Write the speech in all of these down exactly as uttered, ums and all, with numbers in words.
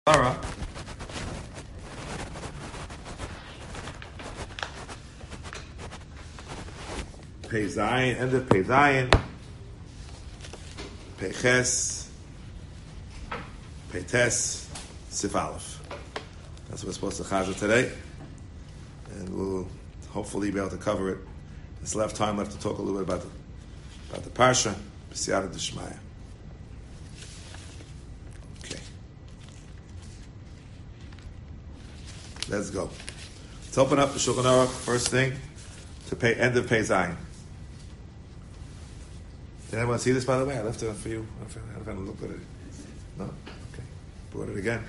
Gemara. Pei Zayin, end of Pei Zayin, Pei Ches, Pei Tes, Sif Aleph. That's what we're supposed to chazah today, and we'll hopefully be able to cover it. There's left time left to talk a little bit about the about the parsha, B'siyata D'Shmaya. Let's go. Let's open up the Shulchan Aruch first thing to pay end of Pei Zayin. Did anyone see this, by the way? I left it for you. I haven't looked at it. No? Okay. Brought it again.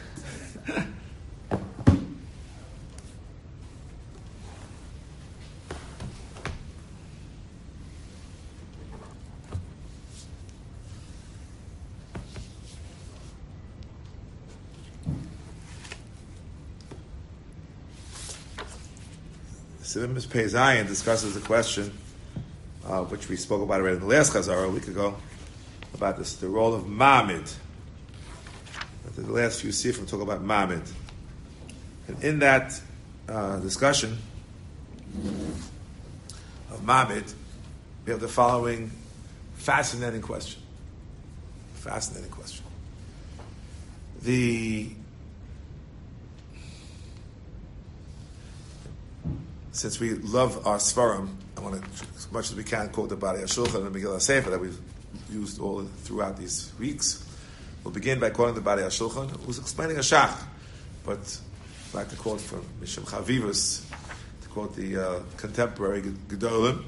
Siman Pei Zayin discusses the question, uh, which we spoke about already in the last Chazara a week ago, about this, the role of Ma'amid. The last few Sifrim talk about Ma'amid. And in that uh, discussion of Ma'amid, we have the following fascinating question. Fascinating question. The Since we love our Svarim, I want to, as much as we can, quote the Bari HaShulchan and Megillah Sefer that we've used all throughout these weeks. We'll begin by quoting the Bari HaShulchan, who's explaining a Shach, but I'd like to quote from Mishum Chavivus, to quote the uh, contemporary Gedolim.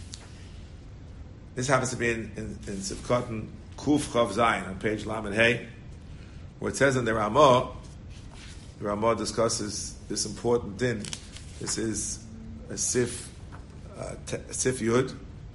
This happens to be in, in, in Sivkotan Kuf Chav Zayin on page Lamed Hey, where it says in the Ramah, the Ramah discusses this important din. This is a sif, uh, te, a sif yud.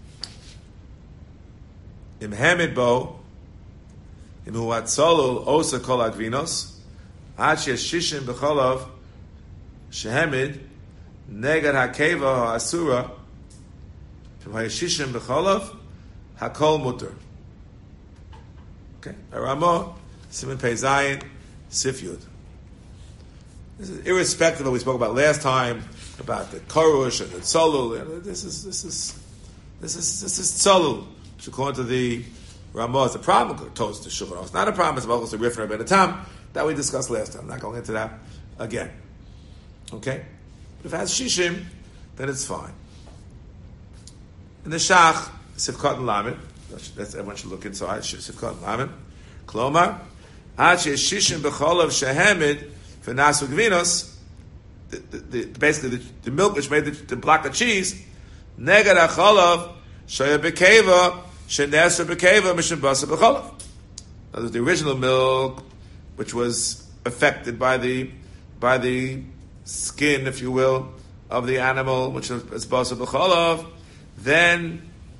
Im hamid bo, im hu atzolul osa kol agvinos, ad sheshishim b'cholav shehamid negad hakeva ha'asura, im ha'yeshishim b'cholav hakol mutter. Okay, Ramah, Siman Pei Zayin, sif yud. This is irrespective of what we spoke about last time about the karush and the tzolul. This is this is this is this is tzolul, which according to the Ramah is the problem. Toast to Shulchan Aruch. It's not a problem. It's about the Rifner ben Atam that we discussed last time. I'm not going into that again. Okay, but if it has shishim, then it's fine. In the Shach Sivkot and Lamed, that's everyone should look inside. Sivkot and Lamed, Klomar, Ad sheshishim b'cholav shehamid. For Nasu Gvinos, the, the, the, basically the, the milk which made the, the block of cheese, Negad Acholav, Shaya Bekeva, Shenesra Bekeva, Mishim Basa Becholav. That was the original milk, which was affected by the by the skin, if you will, of the animal, which is Basa Becholav, then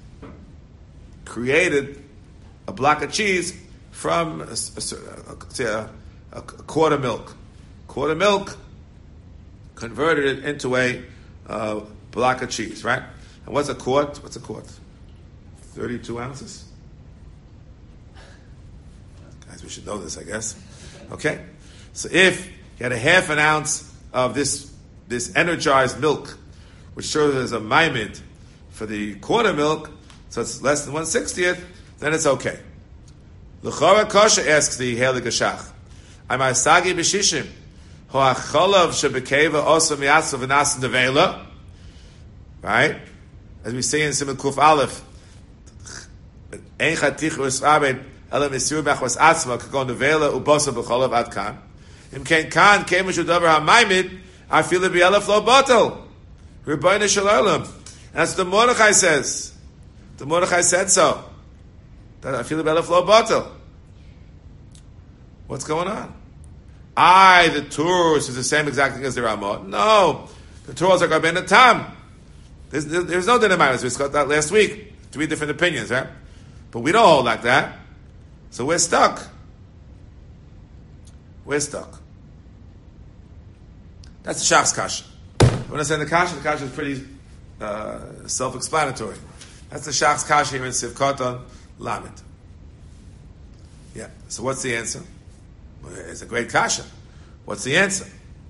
created a block of cheese from a, a, a, a, a quarter milk. Quarter milk, converted it into a uh, block of cheese, right? And what's a quart? What's a quart? thirty-two ounces? Guys, we should know this, I guess. Okay? So if you had a half an ounce of this this energized milk, which serves as a maimid for the quarter milk, so it's less than one sixtieth, then it's okay. L'chora Kosha asks the Heilig Geshach, I'm Asagi B'shishim, right? As we say in Siman Kuf Aleph, Ein chatich v'esrabed ela misur b'achwas atzma k'kon nevela ubosa b'cholav ad kan. Im ken kan kem v'shudavar ha'maimid afilu b'elef lo botel. Rebbeinu shel olam. And that's what the Mordechai says. The Mordechai said so. That afilu b'elef lo botel. What's going on? I, the Tours, is the same exact thing as the Ramah. No. The Tours are Rabbeinu Tam. There's, there's no dynamitis. We discussed that last week. Three different opinions, right? But we don't hold like that. So we're stuck. We're stuck. That's the Shach's Kasha. When I say the Kasha, the Kasha is pretty uh, self-explanatory. That's the Shach's Kasha here in Sivkoton Lamed. Yeah. So what's the answer? It's a great kasha. What's the answer?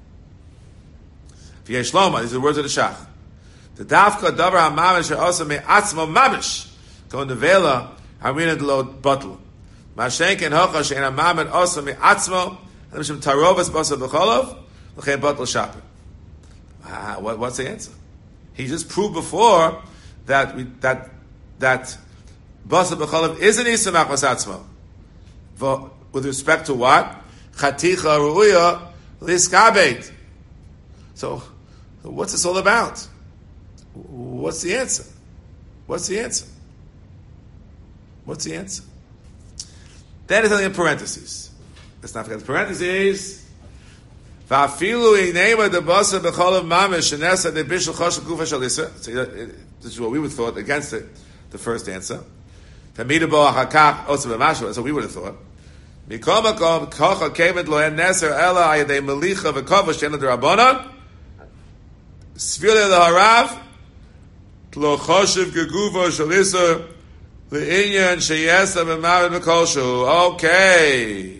V'yesh Shlomo, these are the words of the Shach. The dafka davar hamamish also me atzmo mamish. Go nevela harina delo bottle. Mashenken hocha she'en hamamin also me atzmo. And mishum tarovas basa b'cholov l'chein bottle shapir. What's the answer? He just proved before that we, that that basa b'cholov is an isa machmas atzmo. With respect to what? Chaticha ruya liskabeit. So, so what's this all about? What's the answer? What's the answer? What's the answer? That is only in parentheses. Let's not forget the parentheses. Va'afilu inema de basa b'cholav mamish shenesa de bishul choshev gufa shalisa. This is what we would have thought against the, the first answer. Tamida bo achakach osa b'mashu. That's what we would have thought. Mikol makom kocha kemet lohen neser ela ayadei melicha v'kova shena d'rabbanan. Svile l'harav lo choshev geguva shalisa le'inyan sheyesa b'mavet v'kolshu. Okay.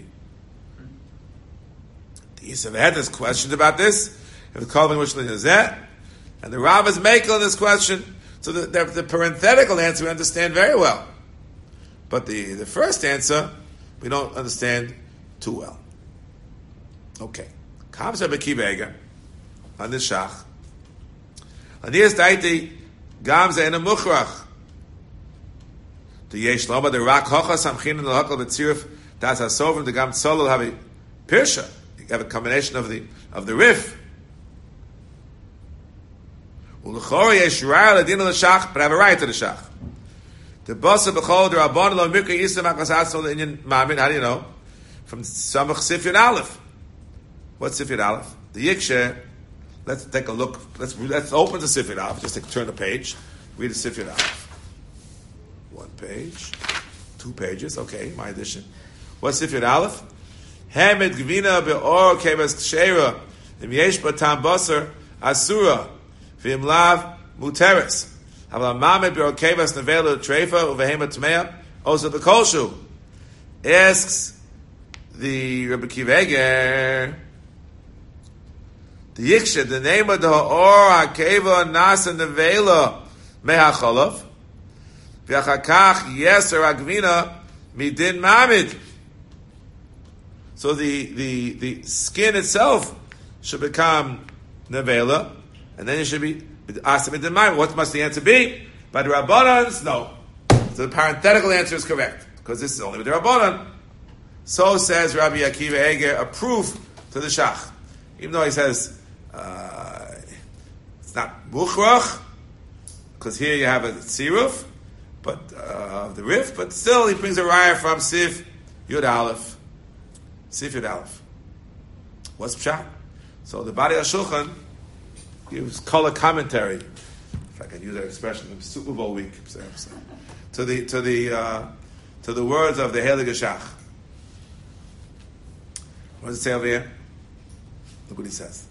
The Yisrael had this questions about this. And the Rav is making this question. So the, the, the parenthetical answer we understand very well. But the, the first answer we don't understand too well. Okay. Comes Rabbi Akiva Eiger on this shach. Anias daiti gam ze ena muchrach. The yesh lama the rak hocha samchin and the hakal b'tziruf das hasovim the gam tzolol have a pirsha. You have a combination of the of the rif. Ulechora yesh raya ladin al shach, but I have a right to the shach. The basa b'chol the rabban lo mikra yisam akasatz the Indian mamin. How do you know? From Samach Sifyat Aleph. What's Sifyat Aleph? The Yikshe. Let's take a look. Let's let's open the Sifyat Aleph. Just take, turn the page. Read the Sifyat Aleph. One page, two pages. Okay, my edition. What's Sifyat Aleph? Hamed gvina be'or kevas kshera im yesh batam basar asura v'im lav muteres. Haval mamed be'or kevas nevela treifa uvehema tmeya osa b'kolshu. Asks the Rabbi Akiva Eiger, the Yikshe, the name of the Ha'or HaKeva Nasa Nevela Mehacholav V'achakach Yeser Agvina Midin Mamid. So the, the, the skin itself should become Nevela, and then it should be Asa Midin Mamid. What must the answer be? By the Rabbanans? No. So the parenthetical answer is correct, because this is only with the Rabbanan. So says Rabbi Akiva Eiger, a proof to the Shach. Even though he says uh, it's not Mukhrach, because here you have a Tziruf, but uh, the Rif, but still he brings a raya from Sif Yud Aleph. Sif Yud Aleph. What's Pshat? So the Bari HaShulchan gives color commentary, if I can use that expression, of Super Bowl week, to the to the uh, to the words of the Heilige Shach. What does it say over here? Look what he says.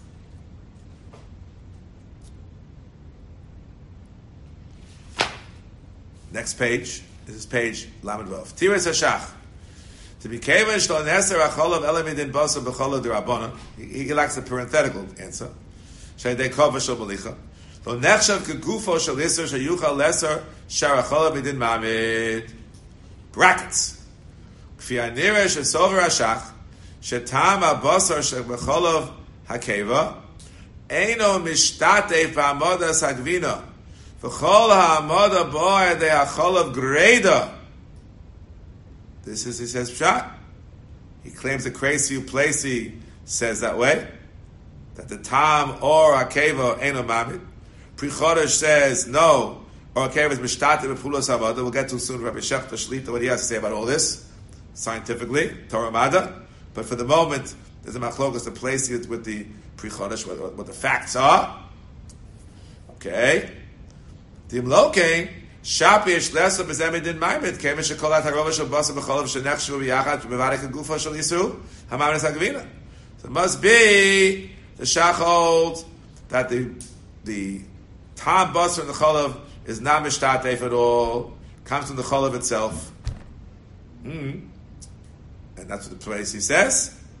Next page. This is page Lamed Vav. Tiras Hashach. To be kaven shlo neser acholav elamidin basa b'cholav d'rabbanan. He likes the parenthetical answer. Sheidei kova shel b'licha. Lo nechshav kegufo shel iser sheyuchal leser shar acholav midin mamid. Brackets. Kfi anire shesover Hashach. Shetam abasar shebecholov hakeva eino mishtate v'amodas hagvina v'chol ha'amoda bo'er de hacholov greda. This is, he says, Pshat. He claims that Kresi Uplesi says that way, that the tam or hakeva eino mamid. Pri Chodesh says no, or hakeva is mishtate v'pulos ha'amoda. We'll get to soon Rabbi Shechter Shlita what he has to say about all this scientifically, Torah Mada. But for the moment, there's a machlokas to place it with the pre-chodesh, what, what the facts are. Okay. The imloke shapish lesa bezemidin maimed kemesh shekolat harova shel basa b'cholav shenechshu b'yachad b'varek gufa shel yisru hamaris hagvina. So it must be the shach holds that the the tam basa in the cholav is not mishtatef at all. Comes from the cholav itself. Hmm. And that's what the place he says.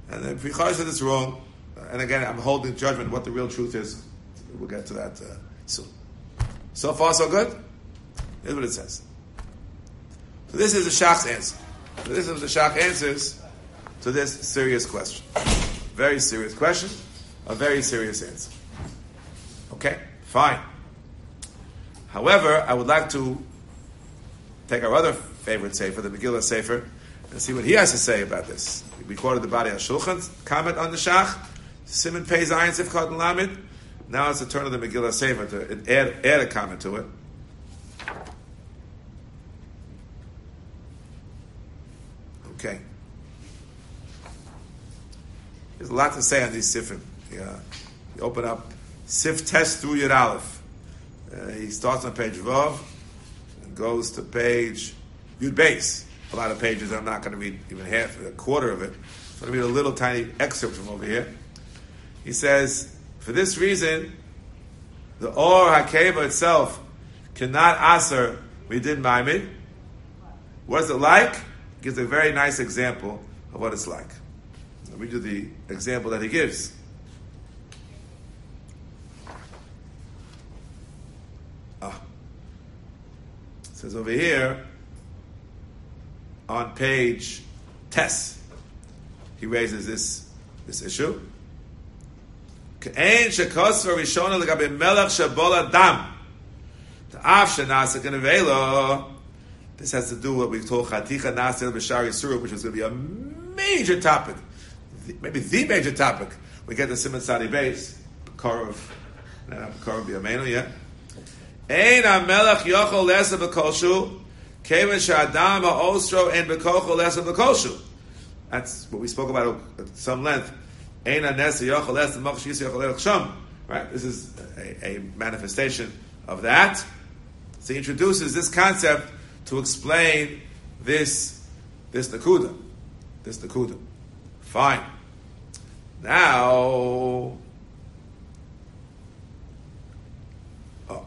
And if we said it's wrong, and again, I'm holding judgment what the real truth is. We'll get to that uh, soon. So far, so good? Here's what it says. So this is the Shach's answer. So this is the Shach answers to this serious question. Very serious question, a very serious answer. Okay, fine. However, I would like to take our other favorite sefer, the Megillah Sefer, and see what he has to say about this. We quoted the Bari HaShulchan's comment on the Shach, Simon Pei Zayin Sifkat and Lamed. Now it's the turn of the Megillah Sefer to add, add a comment to it. Okay. There's a lot to say on these Sifim. Yeah. You open up Sif Test through Yud Aleph. Uh, he starts on page Vav and goes to page Yud Beis. A lot of pages. I'm not going to read even half, a quarter of it. I'm going to read a little tiny excerpt from over here. He says, for this reason, the Or HaKeva itself cannot answer Midin Maimid. What is it like? He gives a very nice example of what it's like. I'll read you the example that he gives. Ah. It says over here, on page Tes, he raises this, this issue. This has to do with what we told Chaticha Nasir B'Shar Yisur, which was going to be a major topic, maybe the major topic. We get the Simon Sadi base, Korov, not Korov B'Yameinu yet. Ein HaMelech Yochol Lesa B'Kolshu, Kevan Sh'Adam HaOstro and B'Kochol Lesa B'Kolshu. That's what we spoke about at some length. Ein HaNesa Yochol Lesa B'Mokshis Yochol Elchsham. Right? This is a, a manifestation of that. So he introduces this concept to explain this this Nakuda. This Nakuda. Fine. Now, oh.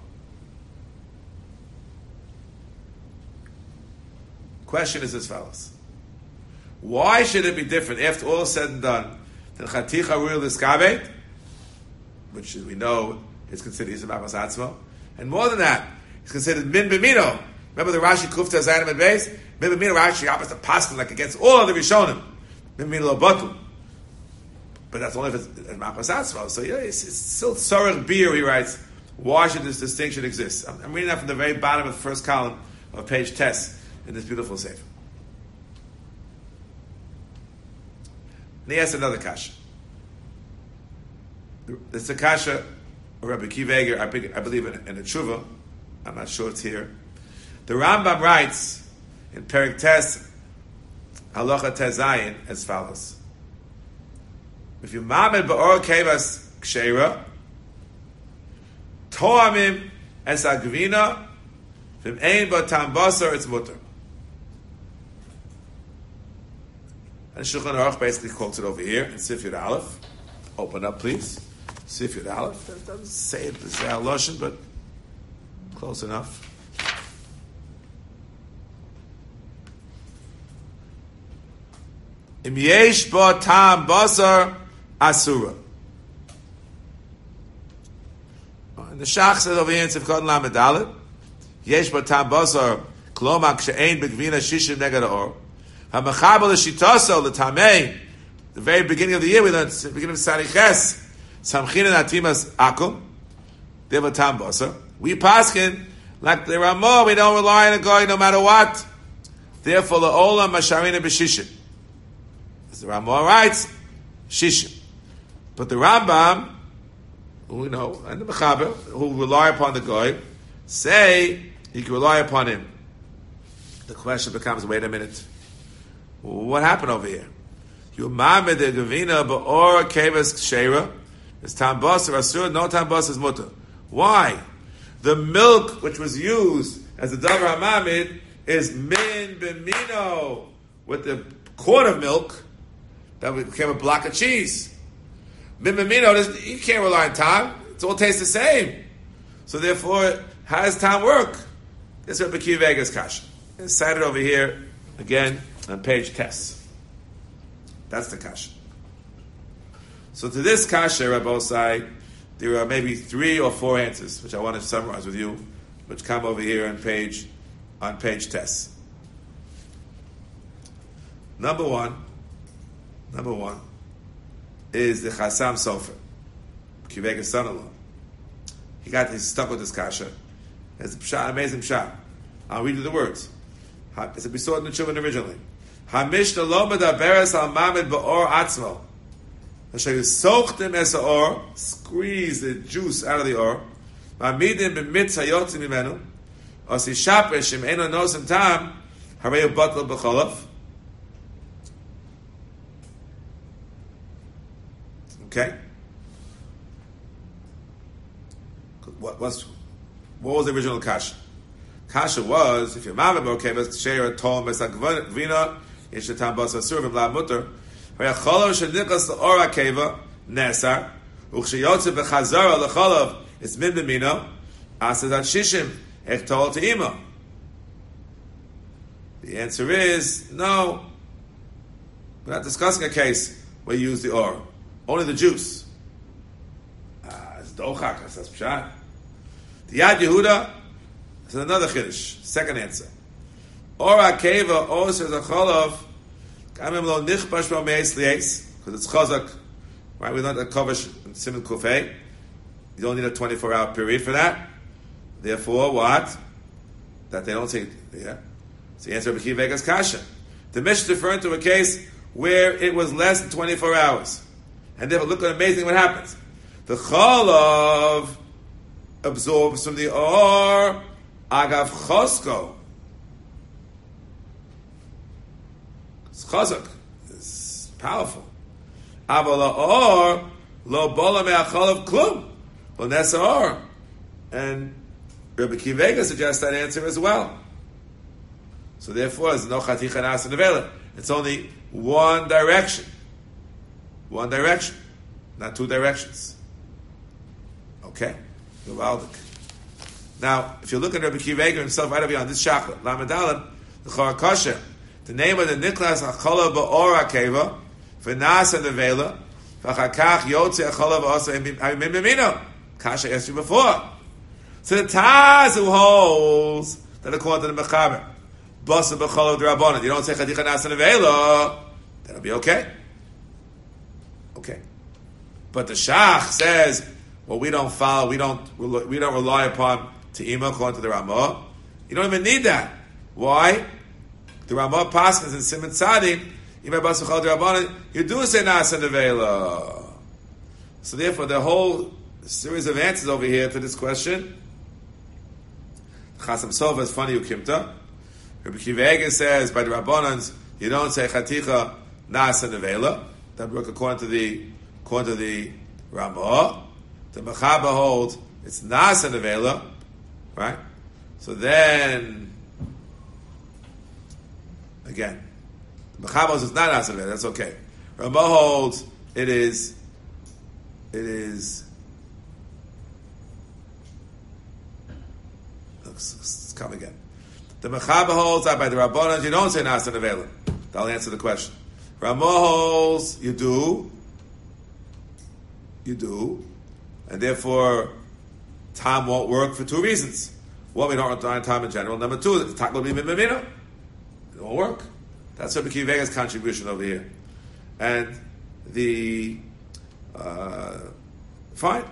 Question is as follows. Why should it be different after all is said and done than Chaticha Ruil Iskabet, which we know is considered Yisrael Machmas Atzmo, and more than that, it's considered Min B'Mino. Remember the Rashi Kufta Zayin and Beis? Min B'Mino Rashi opposite Paskin, like against all of the Rishonim. Min B'Mino Lo Batul. But that's only if it's Machmas Atzmo. So yeah, it's, it's still Tzorech Beer, he writes. Why should this distinction exist? I'm, I'm reading that from the very bottom of the first column of page Tes in this beautiful sefer. And he asks another kasha. It's a kasha of Rabbi Akiva Eiger, I believe in, in a tshuva. I'm not sure it's here. The Rambam writes in Perek Tes, Halacha Tes Zayin, as follows: if you mamed ba'or kevas ksheira, toamim es agvina, v'im ein b'tam basar, it's mutter. And Shulchan Aruch basically quotes it over here in Sif Yud Aleph. Open up, please. Sif Yud Aleph. That doesn't say it, it's Al Lashon, but close enough. Im yesh bo tam basar asura. And the Shach says over here in Sif Koden Lamed Dalet, yesh bo tam basar kloma kshe'ein begvina shishim negad ha'or. HaMechabel l'shitaso l'tamei. The very beginning of the year we learned, the beginning of Sariches, Samchin and Atimas Akum, Deva Tam Basar. We paskin, like the Ramah, we don't rely on a guy no matter what. Therefore, the Olam Masharina b'Shishim. As the Ramah writes, Shishim. But the Rambam, who we know, and the Mechaber, who rely upon the guy, say you can rely upon him. The question becomes, wait a minute. What happened over here? You mamed the gavina ba'or kevas ksheira. It's tambas asur, no tambas is mutter. Why? The milk which was used as the davar hamamid is min b'mino, with the quart of milk that became a block of cheese. Min b'mino, you can't rely on time. It all tastes the same. So therefore, how does time work? This is Rabbi Akiva Eiger's kasha. It's cited over here again on page Tes. That's the kasha. So to this kasha, Rabbosai, there are maybe three or four answers, which I want to summarize with you, which come over here on page on page test. Number one, number one is the Chasam Sofer, Kivega's son-in-law. He got he's stuck with this kasha. It's a pshat, amazing pshat. I'll read you the words. It's a we saw it in the Chuvin originally. Hamishna lo medaberes al mamid ba'or atzmo. Sochtim es or, squeeze the juice out of the or. Mamidim b'mitz hayotzi mimenu. Osi shapesh im eno nosim tam. Hareyu bottle b'cholav. Okay. What was what was the original kasha? Kasha was if your mama okay, but share a tom as a gvina, it's a tam basa servim la mutter. Vayacholav shenikas the ora keva nesar uchshiyotze bechazara lecholav it's min b'mino asazat shishim echtol teima. The answer is no. We're not discussing a case where you use the or. Only the juice. Ah, it's dochak, that's pshat. The Yad Yehuda is another chiddush. Second answer. Or akeva or says a cholov kamim lo nichbash ba meis lies because it's chazak. Right, we learned that kovash in Siman Kufay. You don't need a twenty-four hour period for that. Therefore, what? That they don't say. Yeah. So the answer of Kivega's kasha. The Mishnah is referring to a case where it was less than twenty-four hours. And therefore, look at amazing what happens. The cholov absorbs from the or agav chosko. It's chazak. It's powerful. Aval or lo bola me'acholav klum. Well, nesa or. And Rabbi Kivega suggests that answer as well. So therefore, there's no chaticha nasa nevela. It's only one direction. One direction, not two directions. Okay? Now, if you look at Rabbi Kivega himself right over here on this chakra, Lamadalim, the Chorakosha, the name of the Niklas Achola Ba'or Akeva, V'nasa Nevela, V'chakach Yotze Achola Ba'osa Amim B'mino. Kasha asked you before. So the Taz who holds that according to the Mechaber, Basa B'chola D'Rabbanan, you don't say Chadicha Nasa Nevela, that'll be okay. Okay, but the Shach says, well, we don't follow, we don't, we don't rely upon Te'ima according to the Ramah. You don't even need that. Why? The Ramah Paschas in Siman Tzadi, you do say Nasa Nevela. So therefore, the whole series of answers over here to this question, Chasam Sofer is funny ukimta. Rabbi Kivega says by the Rabbanans, you don't say Chaticha Nasa Nevela. That work according to the according to the Ramah. The Mechaber holds it's Nasa Nevela, right? So then again, the Mechaber holds it's not Nasa Nevela. That's okay. Ramah holds it is it is. Let's, let's come again. The Mechaber holds that by the Rabbanans you don't say Nasa Nevela. That'll answer the question. Ramah holds you do, you do, and therefore time won't work for two reasons. One, we don't rely on time in general. Number two, the time will be mimimino. It won't work. That's Rabbi Kivega's contribution over here. And the uh, fine.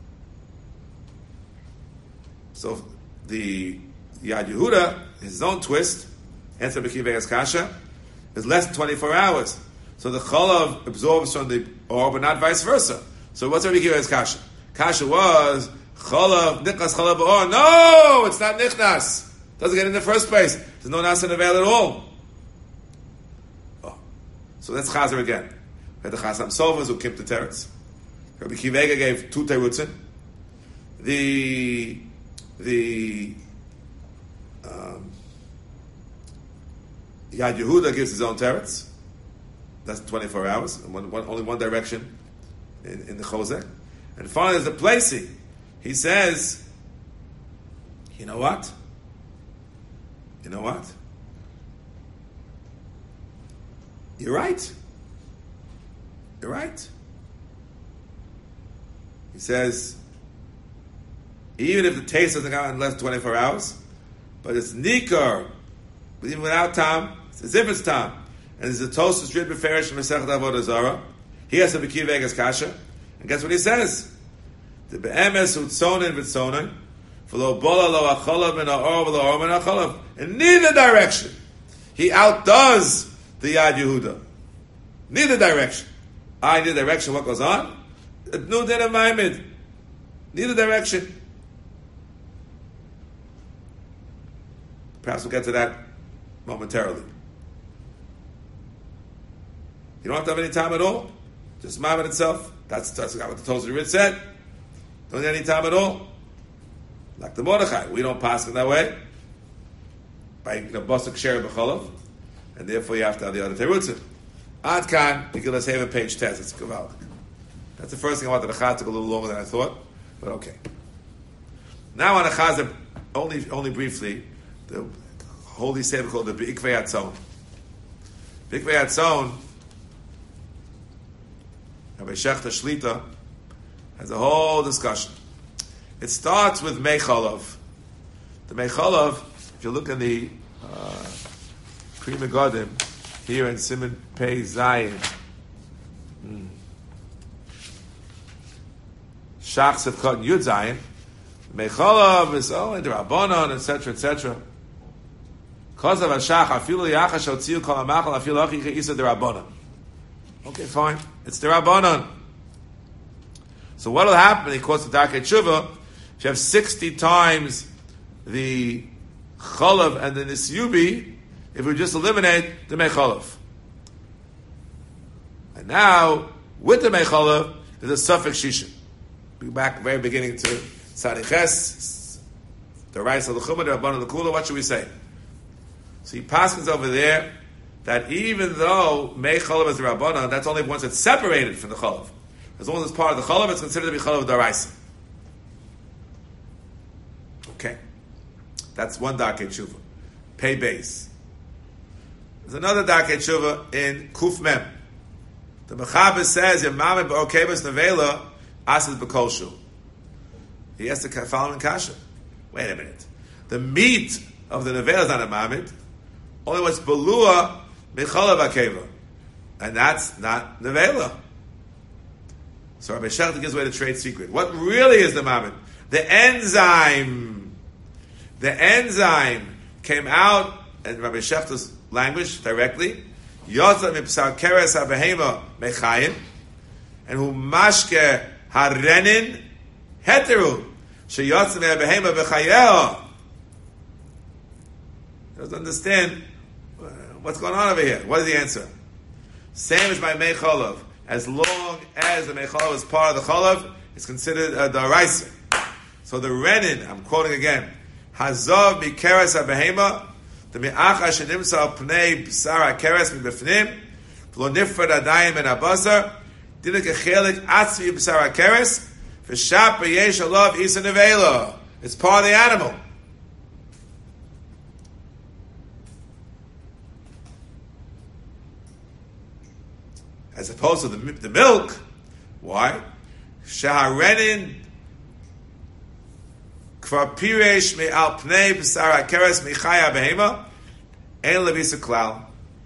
So the Yad Yehuda, his own twist, answer Rabbi Kivega's kasha. Is less than twenty-four hours. So the cholav absorbs from the or, but not vice versa. So what's Rabbi Kivega's kasha? Kasha was cholav, nichnas cholav or. No, it's not nichnas. Doesn't get in the first place. There's no nasa nevel at all. Oh. So that's chazer again. We had the Chasam Sofer who kipped the teretz. Rabbi Kivega gave two terutzin. The the um, Yad Yehuda gives his own teretz. That's twenty-four hours, and one, one, only one direction in, in the Chozeh. And finally, there's the Placey. He says, you know what? You know what? You're right. You're right. He says, even if the taste doesn't come out in less than twenty-four hours, but it's nikar, but even without tam, it's as if it's tam. And there's a toast that's written beferish from Masechet Avodah Zarah. He has to be kivegas kasha. And guess what he says? The be'emes utzonin v'tzonin, v'lo bola lo acholav min ha'or v'lo or min ha'cholav. In neither direction. He outdoes the Yad Yehuda. Neither direction. I neither direction, what goes on? No din of Ma'amid. Neither direction. Perhaps we'll get to that momentarily. You don't have to have any time at all. Just Ma'amid itself. That's, that's what the Tosfos Ritz said. Don't need any time at all. Like the Mordechai. We don't pass it that way. By you know, Basuk Sher B'cholav. And therefore you have to have the other Terutzim. Ad Kan, you can let's have a page test. It's Gavaldik. That's the first thing I wanted. The Chaz took a little longer than I thought. But okay. Now on the Chaz, only, only briefly, the holy Sefer called the Be'ikvei Hatzon. Be'ikvei Hatzon, Rabbi Shechter Shlita, has a whole discussion. It starts with Mecholov. The Mecholov, if you look in the uh, Pri Megadim, here in Simon Pei Zayin, mm. Shach Sefkot Yud Zayin, Mecholov is, oh, and the Rabbanon, et cetera, et cetera. Kozav HaShach, afilu yachash otziu kol HaMachal, afilu achicha isa de Rabbanon. Okay, fine. It's the Rabbanon. So what will happen? He quotes the Darkei Tshuva. If you have sixty times the Cholav and the Nisyubi, if we just eliminate the Mecholav. And now, with the Mecholav, there's a suffix Shishin. Back at the very beginning to Tzadiches, the Reis of the Chumah, the Rabbanon, the Kula, what should we say? So he passes over there that even though Mei Cholav is the Rabbanon, that's only once it's separated from the Cholav. As long as it's part of the Cholav, it's considered to be Cholav D'Oraisa. Okay. That's one Darkei Tshuva. Pay base. There's another Darkei Tshuva in Kuf Mem. The Mechaber says, Yamamid B'okebus Nevela, Asad B'kolshu. He has to follow in Kasha. Wait a minute. The meat of the Nevela is not a Mamid. Only what's Belua, Mecholav Akeva. And that's not Nevela. So Rabbi Shechter gives away the trade secret. What really is the Mamid? The enzyme. The enzyme came out in Rabbi Shechter's language directly. Yotza mipsar keres habehema mechayim, and hu mashke harenin heteru sheyotza mebehema bechayel. Doesn't understand what's going on over here. What is the answer? Same as by Mei Cholav. As long as the Mei Cholav is part of the Cholav, it's considered a D'Oraisa. So the Renin, I'm quoting again, Hazav mikeres habehema, the mi'acha shenimsa al pnei b'sar hakeres mibefnim, v'lo nifrad adayim ben habasar, dina kechelik atzmi b'sar hakeres, v'shap b'yesh alav isa nevela. It's part of the animal. As opposed to the, the milk. Why? Shaharenin kvar piresh me al pnei b'sar hakeres michaya behema en levisa klal.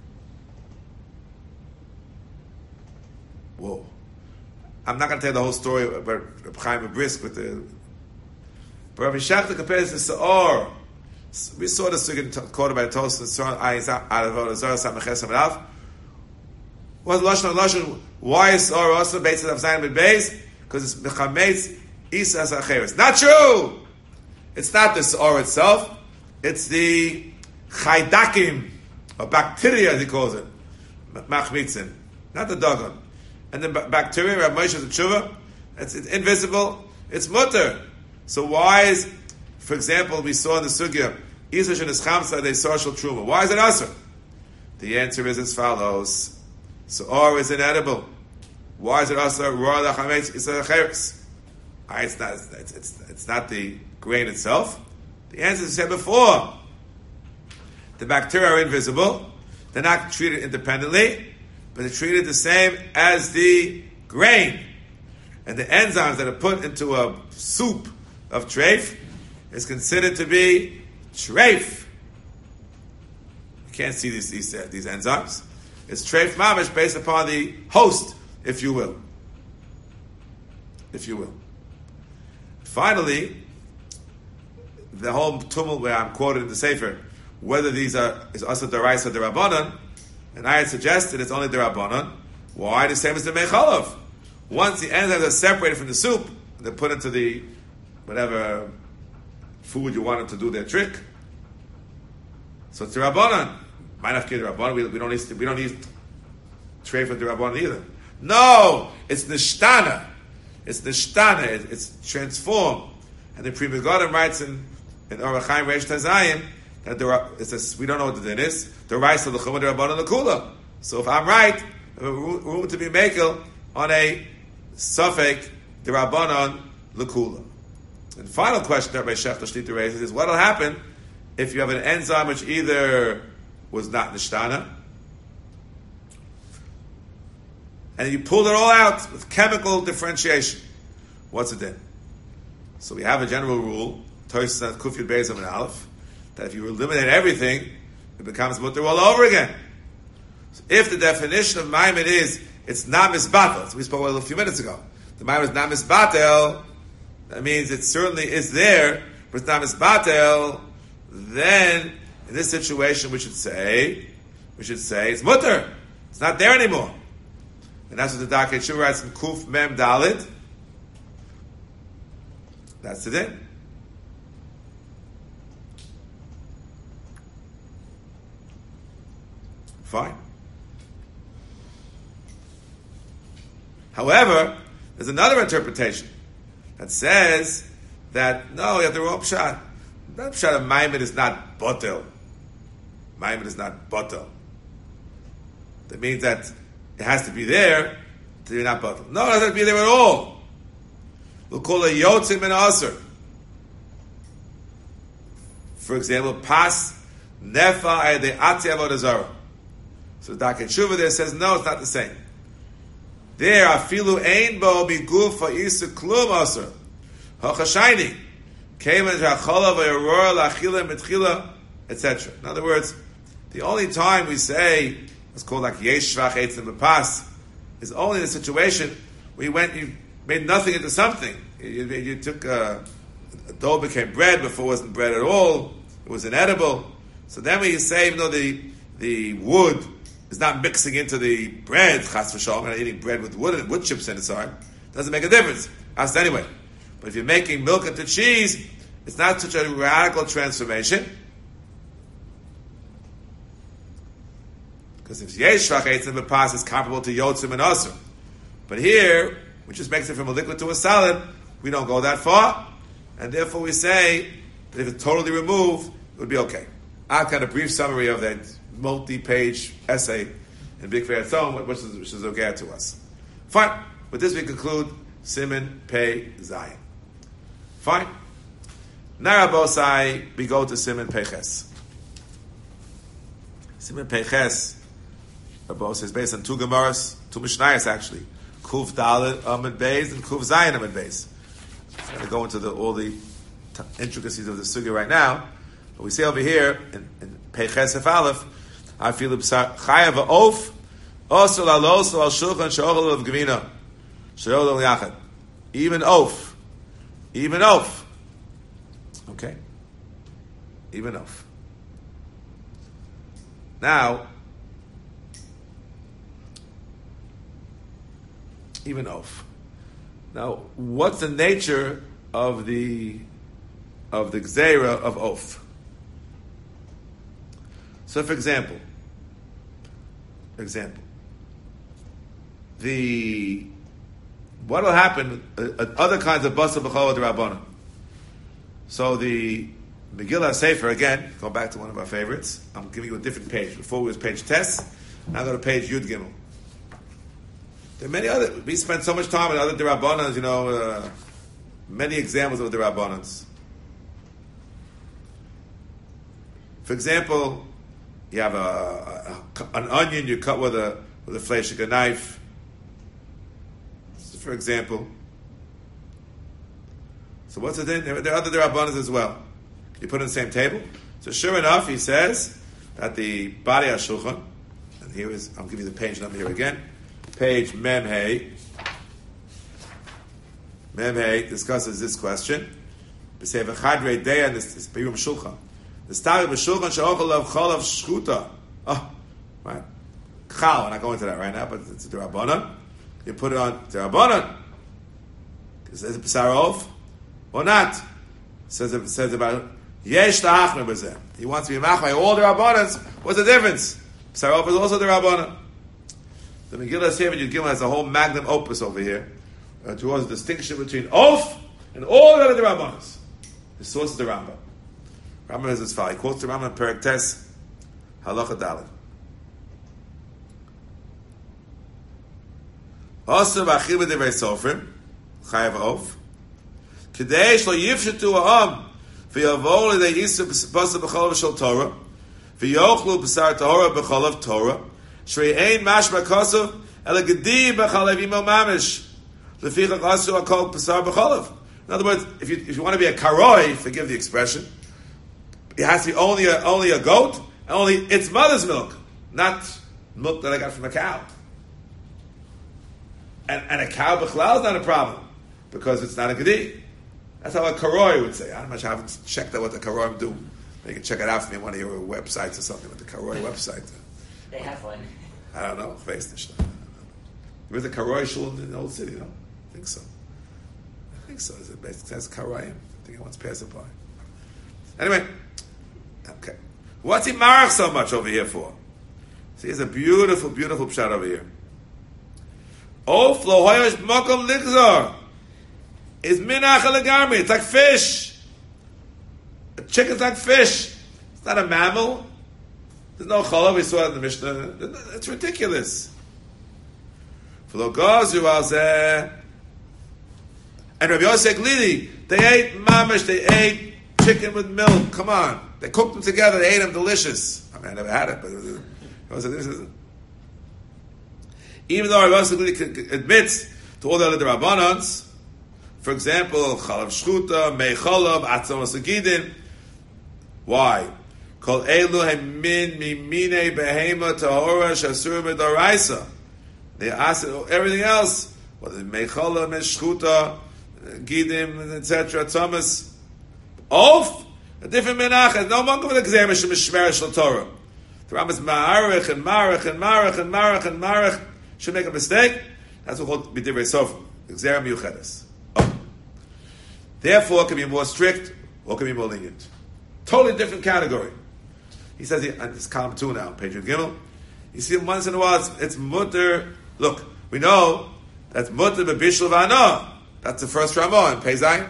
Whoa. I'm not going to tell the whole story about Chaim Brisk with the... But Rabbi Shechter compares this to Or. We saw this again quoted by Tosfos out of Avodah Zarah Samaches Amarav. What's Lashon Lashon? Why is Or also based on Zayin with base? Because it's Mechametz Isa Acheres. Not true! It's not the Or itself. It's the Chaydakim, or bacteria as he calls it. Machmitzin. Not the Dagon. And the bacteria, Rav Moshe the Tshuva, it's, it's invisible. It's mutter. So why is, for example, we saw in the Sugya, Isa Shenis Chamsa, they social truma. Why is it Asr? The answer is as follows. So or is inedible. Why is it also raw lachametz? It's a cheres. It's not. It's, it's it's not the grain itself. The answer is said before. The bacteria are invisible. They're not treated independently, but they're treated the same as the grain. and the enzymes that are put into a soup of treif is considered to be treif. You can't see these these, uh, these enzymes. It's treif mamish based upon the host, if you will. If you will. Finally, the whole tumult where I'm quoted in the Sefer, whether these are is also deraisa or derabanan, and I had suggested it's only derabanan. Why? The same as the mechalov. Once the enzymes are separated from the soup, they're put into the whatever food you want them to do their trick. So it's derabanan. Might have kid derabanan. We, we don't need we don't need tray for derabanan either. No, it's nishtana. It's nishtana. It, it's transformed. And the Pri Megadim writes in in Orach Chaim Reish Tazayim that there are, it says, we don't know what the din is. The rice of the chumah derabanan lekula. So if I'm right, room, room to be makel on a suffix derabanan lekula. And the final question that Rabbi Shechter Shlita raises is, what will happen if you have an enzyme which either was not nishtana, and you pulled it all out with chemical differentiation? What's it then? So we have a general rule, Tosfos Kufyud Beis of an Aleph, that if you eliminate everything, it becomes mutter all over again. So if the definition of Maimon is, it's not misbatel, so we spoke about it a few minutes ago, the Maimon is not misbatel, that means it certainly is there, but it's not misbatel, then in this situation we should say, we should say it's mutter, it's not there anymore. And that's what the Darkei Tshuva writes in Kuf Mem Dalit. That's the din. Fine. However, there's another interpretation that says that, no, you have the wrong pshat. That pshat of Maimon is not botel. Maimon is not botel. That means that it has to be there to be not botel. No, it doesn't have to be there at all. We'll call it yotzim and aser. For example, pas nefa ayde ati avodah zarah. So the Darkei Tshuva there says, no, it's not the same. There, afilu ein bo miguf ha'isu klum aser. Hachashayni. Kemen shacholav ha'yoror la'achila mitchila, et cetera. In other words, the only time we say, it's called like yesh shvach eitzim b'pas, is only in a situation where you went, you made nothing into something. You, you, you took, uh, a dough became bread, before it wasn't bread at all, it was inedible. So then when you say, even though the, the wood is not mixing into the bread, chas v'shalom, and eating bread with wood and wood chips in it, sorry, doesn't make a difference. That's anyway. But if you're making milk into cheese, it's not such a radical transformation. Because if yesh shvach eitzim b'pas is comparable to yotzim and aser. But here, which just makes it from a liquid to a solid, we don't go that far, and therefore we say that if it's totally removed, it would be okay. I'll kind of brief summary of that multi-page essay in Big Fair Tzom, which is, which is okay to us. Fine. With this we conclude Siman Pei Zayin. Fine. Now, Rabosai, we go to Siman Pei Ches. Siman Pei Ches, Rabosai, is based on two Gemaras, two Mishnayos actually. Kuf Dalet Amid Beis and Kuf Zayin Amid Beis. I'm going to go into the, all the t- intricacies of the sugya right now. But we see over here in, in Peiches F Aleph, I feel chayav ha'of osel alos al shulchan she'ochel of gevina she'ol al yachad. Even oaf, even oaf. Okay, even oaf. Now, even oaf. Now, what's the nature of the of the gzeira of oaf? So, for example, example, the what will happen? Uh, uh, other kinds of basar b'chol d'Rabbanan. So the Megillah Sefer again, going back to one of our favorites. I'm giving you a different page. Before it was page Tes, now I go to page Yud Gimel. There are many other. We spend so much time on other d'Rabbanans, you know, uh, many examples of d'Rabbanans. For example, you have a, a, an onion you cut with a with a fleshika knife. For example, So what's the thing? There are other Derabanas as well. You put it in the same table. So sure enough, he says that the body HaShulchan, and here is, I'll give you the page number here again, page Mem Hey. Mem Hey discusses this question. B'Sefer Chadrei Deya, and this is Birum Shulchan. The Stari B'Shulchan she'ochel of chol of shchuta. Oh, right. Chal, we're not going into that right now, but it's a Derabanan. You put it on Derabanan. Is it B'Sarov or not? It says it says about Yesh Ta'achmer B'Zeh. He wants to be mach by all the Rabbanans. What's the difference? B'Sarov is also the Rabbanan. The Megillah Sefer Yud Gimel has a whole magnum opus over here uh, towards the distinction between Oaf and all the other Rabbanas. The source is the Rambam. Rambam has this file. He quotes the Rambam in Perek Tes, Halacha Daled. Also, V'achil B'Divrei Sofrim, Chayav Oaf. K'dei shlo yifshetu ha'am, v'yavol l'dei yisu b'sar b'cholav shel Torah, v'yochlu b'sar Torah b'cholav Torah, shrei ein mashma kosav, ela gedi b'cholav imo mamish, l'fichach asu akol b'sar b'cholav. In other words, if you if you want to be a karoi, forgive the expression, it has to be only a, only a goat, and only its mother's milk, not milk that I got from a cow. And, and a cow b'chlal is not a problem, because it's not a gedi. That's how a karoi would say. I don't know, I haven't checked out what the karoim do. You can check it out for me on one of your websites or something, with the karoi website. They have one. I don't know. There's a karoi shul in the old city, no? I think so. I think so. It basically says karoim. I think I once passed it by. Anyway, okay. What's he marach so much over here for? See, here's a beautiful, beautiful pshat over here. Of lo hoyosh mokom ligzor is minach alagarmi. It's like fish. A chicken's like fish. It's not a mammal. There's no cholov. We saw it in the Mishnah. It's ridiculous. V'lo gazu al zeh. And Rabbi Yosef Glili, they ate mamish. They ate chicken with milk. Come on, they cooked them together. They ate them delicious. I mean, I never had it, but it was, it was, even though Rabbi Yosef Glili admits to all the other Rabbanans, for example, chalav shchuta, mei chalav, atzamos agidin. Why? Kol elu hemin mimine behema tahora shasur medoraisa. They ask everything else. What is mei chalav, mei shchuta, gidim, et cetera. Thomas, of a different menach. No one can examine mishmer shel Torah. The Rambam is ma'arich and marich and marich and marich and marich. Should make a mistake. That's what we call b'divrei sofrim. Gzera miyuchedes. Therefore, it can be more strict or it can be more lenient. Totally different category. He says, here, and it's column two now, page Gimel. You see, once in a while, it's, it's mutter. Look, we know that's mutter b'bishul v'ana. That's the first Ramah in Pei-Zayin.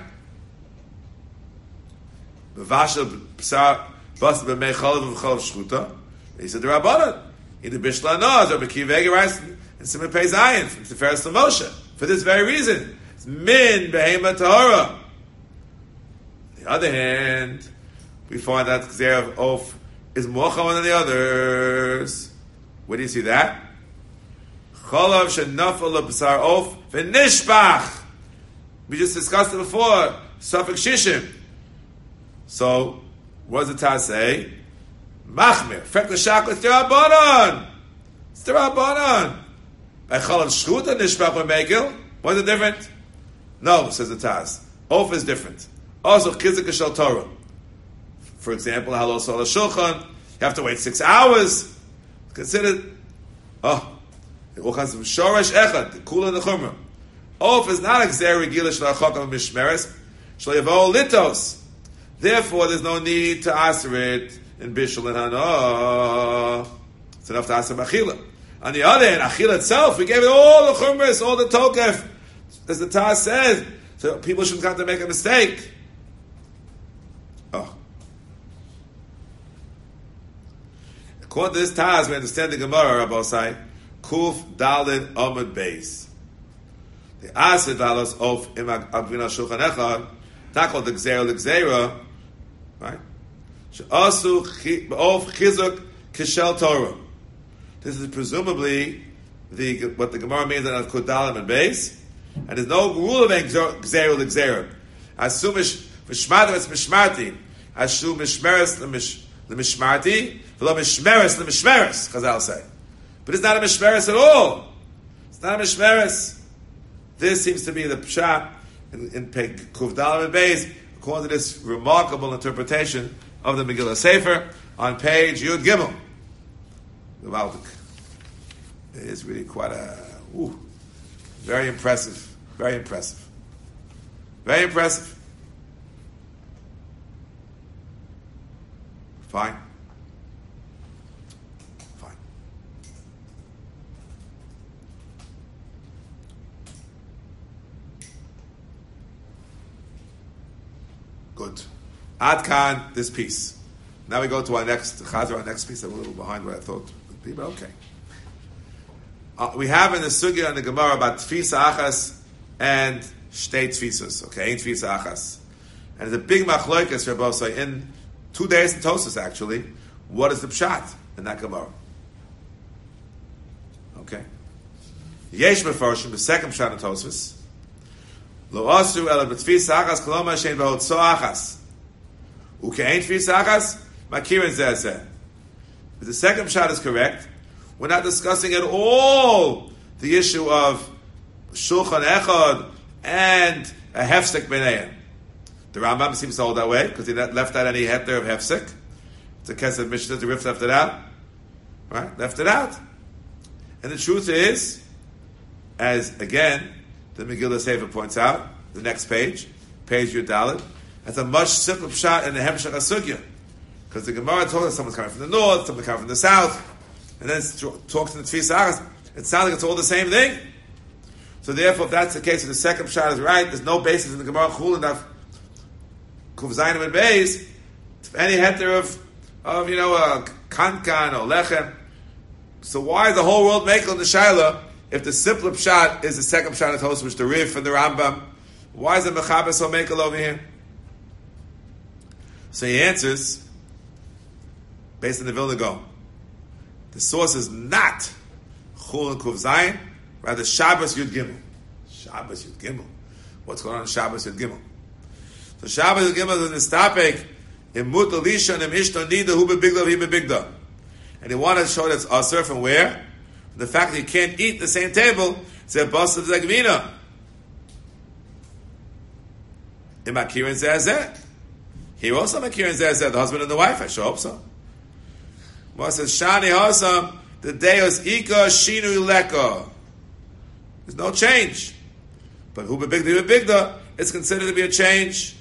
B'vashel b'sar b'as b'mei chalav v'chalav shchuta. He said the Rabbanan. Either bishul v'ana, or b'kiv egi rice, and Simon Pei-Zayin, from the first to Moshe. For this very reason. It's min behema tahora. On the other hand, we find that Gzera of Oaf is more common than the others. Where do you see that? Cholav shenafal b'sar Oaf v'nishbach. We just discussed it before. Suffolk shishim. So, what does the Taz say? Machmir. Fek l'shak with Derabanan. It's Derabanan. By cholav shchuta nishbach or megil. What's the difference? No, says the Taz. Oaf is different. Also, chizik shel Torah. For example, halos al shulchan, you have to wait six hours. Consider, oh, the uchas shoresh echad, the kula nechumra. Oaf is not a gzera regila shel achokam mishmeres, shel yavo litos. Therefore, there's no need to aser it in bishul and hana. It's enough to aser b'achila. On the other hand, achila itself, we gave it all the chumras, all the tokef, as the Taz says, so people shouldn't come to make a mistake. Oh. According to this Taz, we understand the Gemara, Rabbi Sai, Kuf Dalid Amud Beis. The Asid Valos of Imag Abvina Shulchan Echad, not called the Gzera L'Gzera, right? She'asu of Chizuk Kishel Torah. This is presumably the what the Gemara means on Kuf Dalid Amud Beis, and there's no rule of Gzera L'Gzera. Asu mishmarti it's mishmarti. Asu mishmeres lemishmarti. V'lo mishmeres lemishmeres. Chazal say, but it's not a mishmeres at all. It's not a mishmeres. This seems to be the pshat in, in Kuv Dalet and Beis, according to this remarkable interpretation of the Megillah Sefer on page Yud Gimel. It is really quite a ooh, very impressive, very impressive, very impressive. Fine, fine. Good. Ad Kan, this piece. Now we go to our next Chazar, our next piece. I'm a little behind what I thought would be, but okay. Uh, we have in the Sugya and the Gemara about Tfisa Achas and Shtei Tfisas. Okay, Ein Tfisa Achas. And it's a big machloikas, Rabbi say, in two days in Tosas actually, what is the Pshat in that Gemara? Okay. Yesh Mefarshim, the second Pshat in Tosas. Lo Asu Ela B'Tfisa Achas Koloma Shein V'Hot So Achas. Uke Ein Tfisa Achas, Makirin Zeh. If the second Pshat is correct, we're not discussing at all the issue of Shulchan Echad and a Hefsek B'neihem. The Rambam seems to hold that way, because he left out any heter of Hefsek. It's a Kesef Mishnah, the Rif left it out. Right? Left it out. And the truth is, as again, the Megillah Sefer points out, the next page, page Yud Dalet, that's a much simpler pshat in the Hemshech HaSugya. Because the Gemara told us someone's coming from the north, someone's coming from the south, and then it talks in the Tfisa Achas. It sounds like it's all the same thing. So therefore, if that's the case, if the second pshat is right, there's no basis in the Gemara Chul enough Kuv Zayim and Beis, any heter of, of, you know, uh, kankan or lechem. So why is the whole world making the Shaila if the simpler pshat is the second pshat of Tosfos, which the Rif and the Rambam? Why is the Mechaber so makel over here? So he answers, based on the Vilna Gaon, the source is not Chul and Kuv Zayin, rather Shabbos Yud Gimel. Shabbos Yud Gimel. What's going on in Shabbos Yud Gimel? So Shabbos Yud Gimel is in this topic, Imut Elisha and Imishto Nida Hu Bebigda Hu Bebigda. And he wanted to show that it's Asur from where? From the fact that you can't eat the same table, it's a Bas of Zagvina. In Makirin Zeh. Here also Makirin Zeh, the husband and the wife, I sure hope so. Moshe says, Shani Hasam, the day is Ika Shinu Leka. There's no change. But Hu Bebigda Hu Bebigda, it's considered to be a change.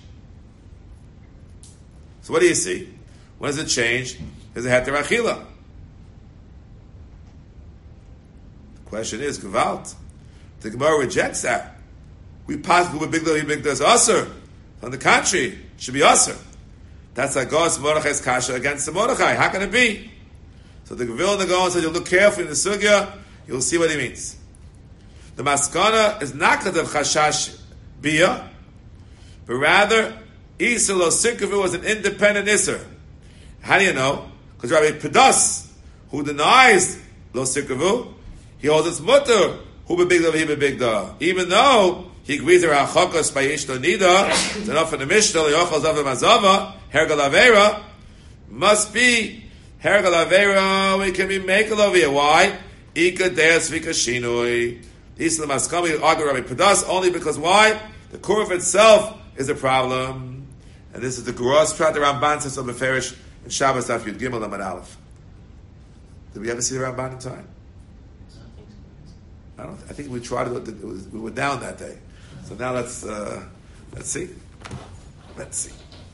So what do you see? When does it change? There's a Heter Achila. The question is, Gevalt. The Gemara rejects that. We pass Hu Bebigda Hu Bebigda as Asur. On the contrary, it should be Asur. That's like God's Mordechai's kasha against the Mordechai. How can it be? So the Vilna Gaon said, you look carefully in the Sugya, you'll see what he means. The Maskana is not because of Chashash Biyah, but rather, Isa Lo Sirkavu was an independent Isser. How do you know? Because Rabbi Pedas, who denies Lo Sirkavu, he holds its mutter, Hu Bebigda Hu Bebigda. Even though he agrees there are Chokos by Yishto Nida, it's enough in the Mishnah, Yochel Zava Mazava, Hergal Avera, must be Hergal Avera, we can be Mekel over here. Why? Ika Deas Vika Shinui. Isa Maskami argue Rabbi Pedas only because why? The Kurv itself is a problem. And this is the gross prat the Ramban says of the Ferish in Shabbos Daf Yud Gimel Amud Aleph. Did we ever see the Ramban in time? I don't. I think we tried to. It was, we were down that day. So now let's uh, let's see. Let's see.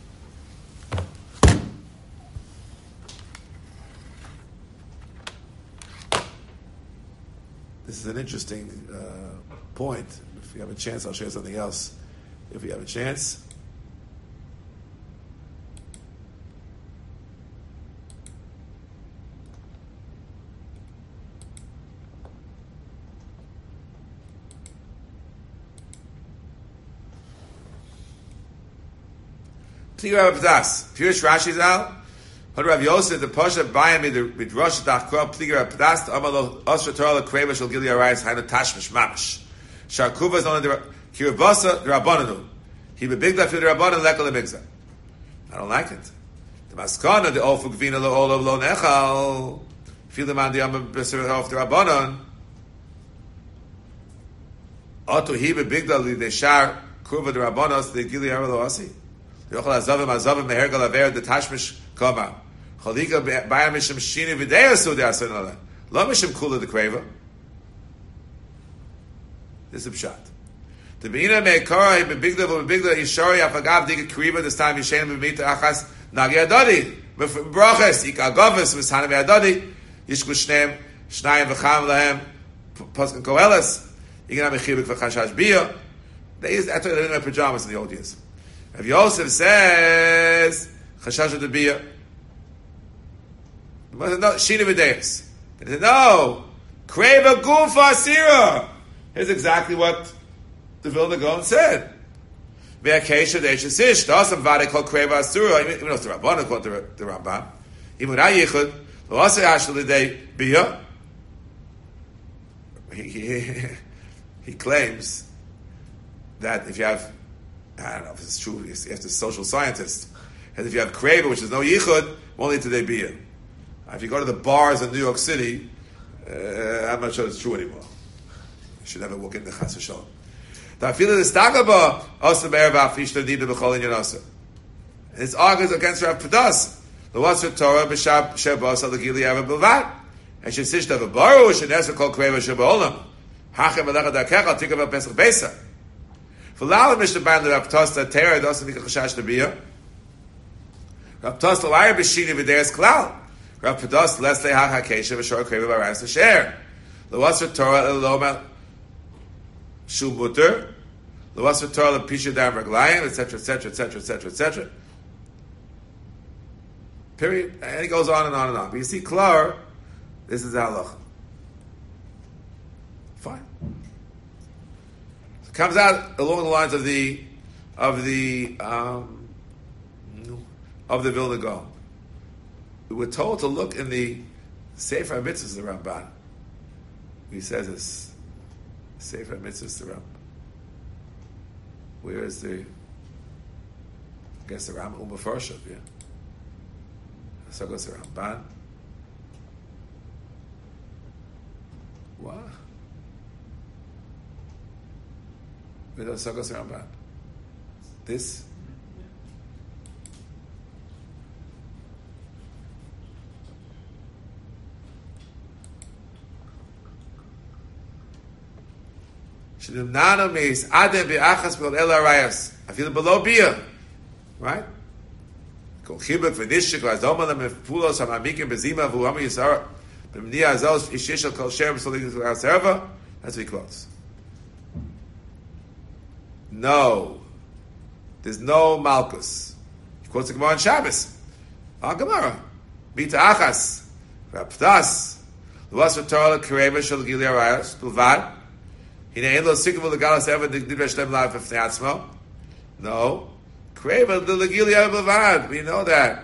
This is an interesting uh, point. If we have a chance, I'll share something else. If we have a chance. Pliga Rav Pedas, Pirush Rashi Zal, Hod Rav Yosef, the Pasha Bayam with Rosh Dachkra, Pliga Rav Pedas, Amalo Osra Torah Kreva Shal Gili Arayis Hainu Tashmish Mamish. Sharkuva is only the Kirabasa the Rabbananu. He be big that for the rabbanon lekal lemigza. I don't like it. The maskana the ofuk vina lo olav lo nechal. Feel the man the am beser of the rabbanon. Oto he be big that the shar kurva the rabbanos the gili arlo asi. Yochal azavim azavim meher galaver the tashmish kama. Chalika bayam mishim shini v'deya su de asanala. Lo mishim kula the kreva. This is a pshat. The beina meikara he be big that be big that yishari afagav diga kriva this time yishen b'mita achas nagi adadi. Brachas ikagavus v'shana v'adadi yishku shneim shnayim v'cham lahem paskan koelas. You can have a chibuk v'chashash bia. They used after they didn't have pajamas in the old years. If Yosef says chashash of the bia, no shina v'deis. They said no, kreva gufa asira. Here's exactly what the Vilna Gaon said. Ve'akesha deishes ish. Dasam vade called kreva asura. Even though it's the Rabban called the the Rambam. Even ayichud lo asay ashel l'dei bia. He he claims that if you have, I don't know if it's true, if it's a social scientist, and if you have kreva, which is no yichud, only today bia. If you go to the bars in New York City, uh, I'm not sure it's true anymore. You should never walk in the chas v'shalom. The afila is takaba also be'er v'afishta nida b'chol inyan asa. It argues against Rav Padas. The wasser Torah b'shab shebas al l'gili ava b'vad. And she says to the baru she'nesa kol kreva sheba'olam. Hachem alecha dakecha tikava pesach besa. For la'ala mishta ban the Rav Padas that Torah doesn't make a chashash nebiyah. Rav Padas l'wayir b'shini v'deres klal. Rav Padas less leha hakesha v'shor kreva b'aras l'sher. The wasser Torah l'loma shu mutter. The wasser Torah l'pisha dam raglayim, et cetera, et cetera, et cetera, et cetera, et cetera. Period. And it goes on and on and on. But you see, klar, this is halacha. Fine. It comes out along the lines of the of the um, of the Vilna Gaon. We were told to look in the Sefer HaMitzvahs, the Ramban. He says this Sefer HaMitzvahs, the Ramban. Where is the? I guess the Ram Uma Farshad, yeah. So goes the Ramban. What? Where does so goes the Ramban? This. Shedimnano meis adem be'achas b'ol el arayas. I feel below bia, right? Kol chibuk v'nishik v'azoma lam efulos hamamikim bezima v'u'am yisar b'mniya azal ishishal kol sher b'solik v'aserva. That's what he quotes. No, there's no malchus. He quotes the Gemara on Shabbos. Al Gemara, bita achas v'aptas l'was v'torah l'kereva shel gili arayas b'lvad. No, Kreva the Legilia Bavad. We know that.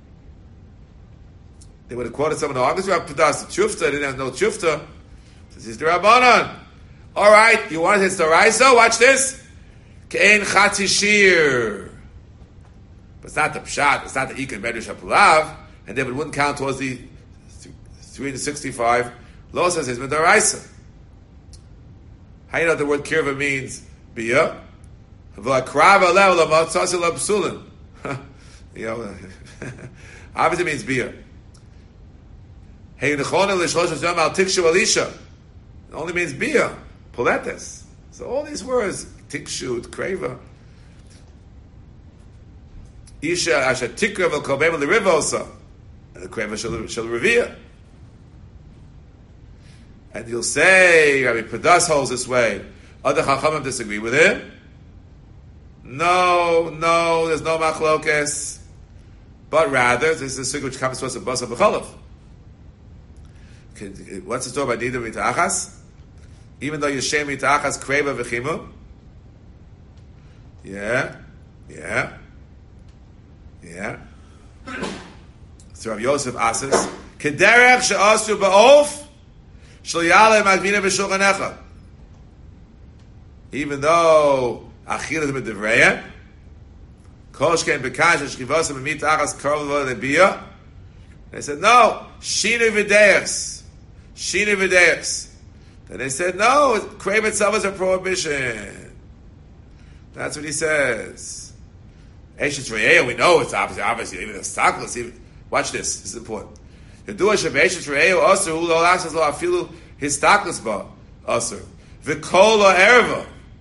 They would have quoted someone. August Rav Padas the Chufta. They didn't have no Chufta. This is the Rabbanon. All right, you want it to Raisa? Watch this. Kein Chatzishir. But it's not the Pshat. It's not the Ikan Medrash HaPulav, and then it wouldn't count towards the three hundred sixty-five. Lo says it's Medaraisa. How you know the word kirva means bia? You know, obviously it means bia. It only means bia, poletes. So all these words, tikshu, kreva, isha asha tikra vel kolbem the river also, and the kreva shall revere. And you'll say, Rabbi Padas holds this way. Other Chachamim disagree with him. No, no, there's no machlokes. But rather, this is a sukkah which comes to us in Basa B'cholov. What's the story about Nida Mitachas? Even though Yeshem Mitachas Kreva V'chimu. Yeah, yeah, yeah. So Rav Yosef asks, Kederech she'asu ba'of even though achil is medivreya, Kolshken bekash shchivosam mit achas karol lebia. They said no, shinu v'deis, shinu v'deis. Then they said no, crave itself is a prohibition. That's what he says. Eshet Re'eh, we know it's opposite. Obviously, even the stockless. Even watch this. This is important. The duash of Eshet Re'eh also who lo lasas lo afilu his stockless ba also. V'kol lo erva.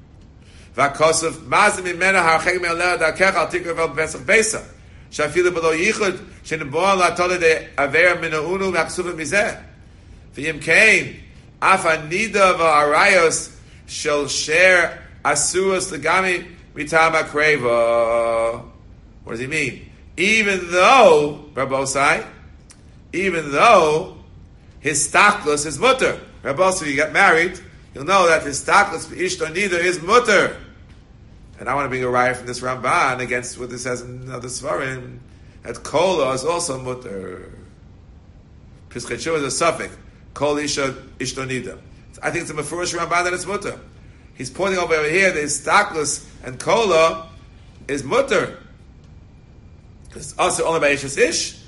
V'akosov mazim imena harcheg me'aleh dakech al tikra vel besach besa. Shafilu b'lo yichud sheneboan la'tole de aver mina'unu v'aksuvim mizeh. V'yim kein af anida v'arayos shel sher asuas legami mitama kreva. What does he mean? Even though, Rabbosai, even though his stockless is mutter. Rabbosai, if you get married, you'll know that his stockless ishto neither is mutter. And I want to bring a riot from this Ramban against what this says in other Svarim, that kola is also mutter. Pischei Tshuva is a suffix. Kol isha ishto neither. I think it's a mefurish Ramban that it's mutter. He's pointing over here that his stockless and kola is mutter. Because it's also only by Ish's Ish,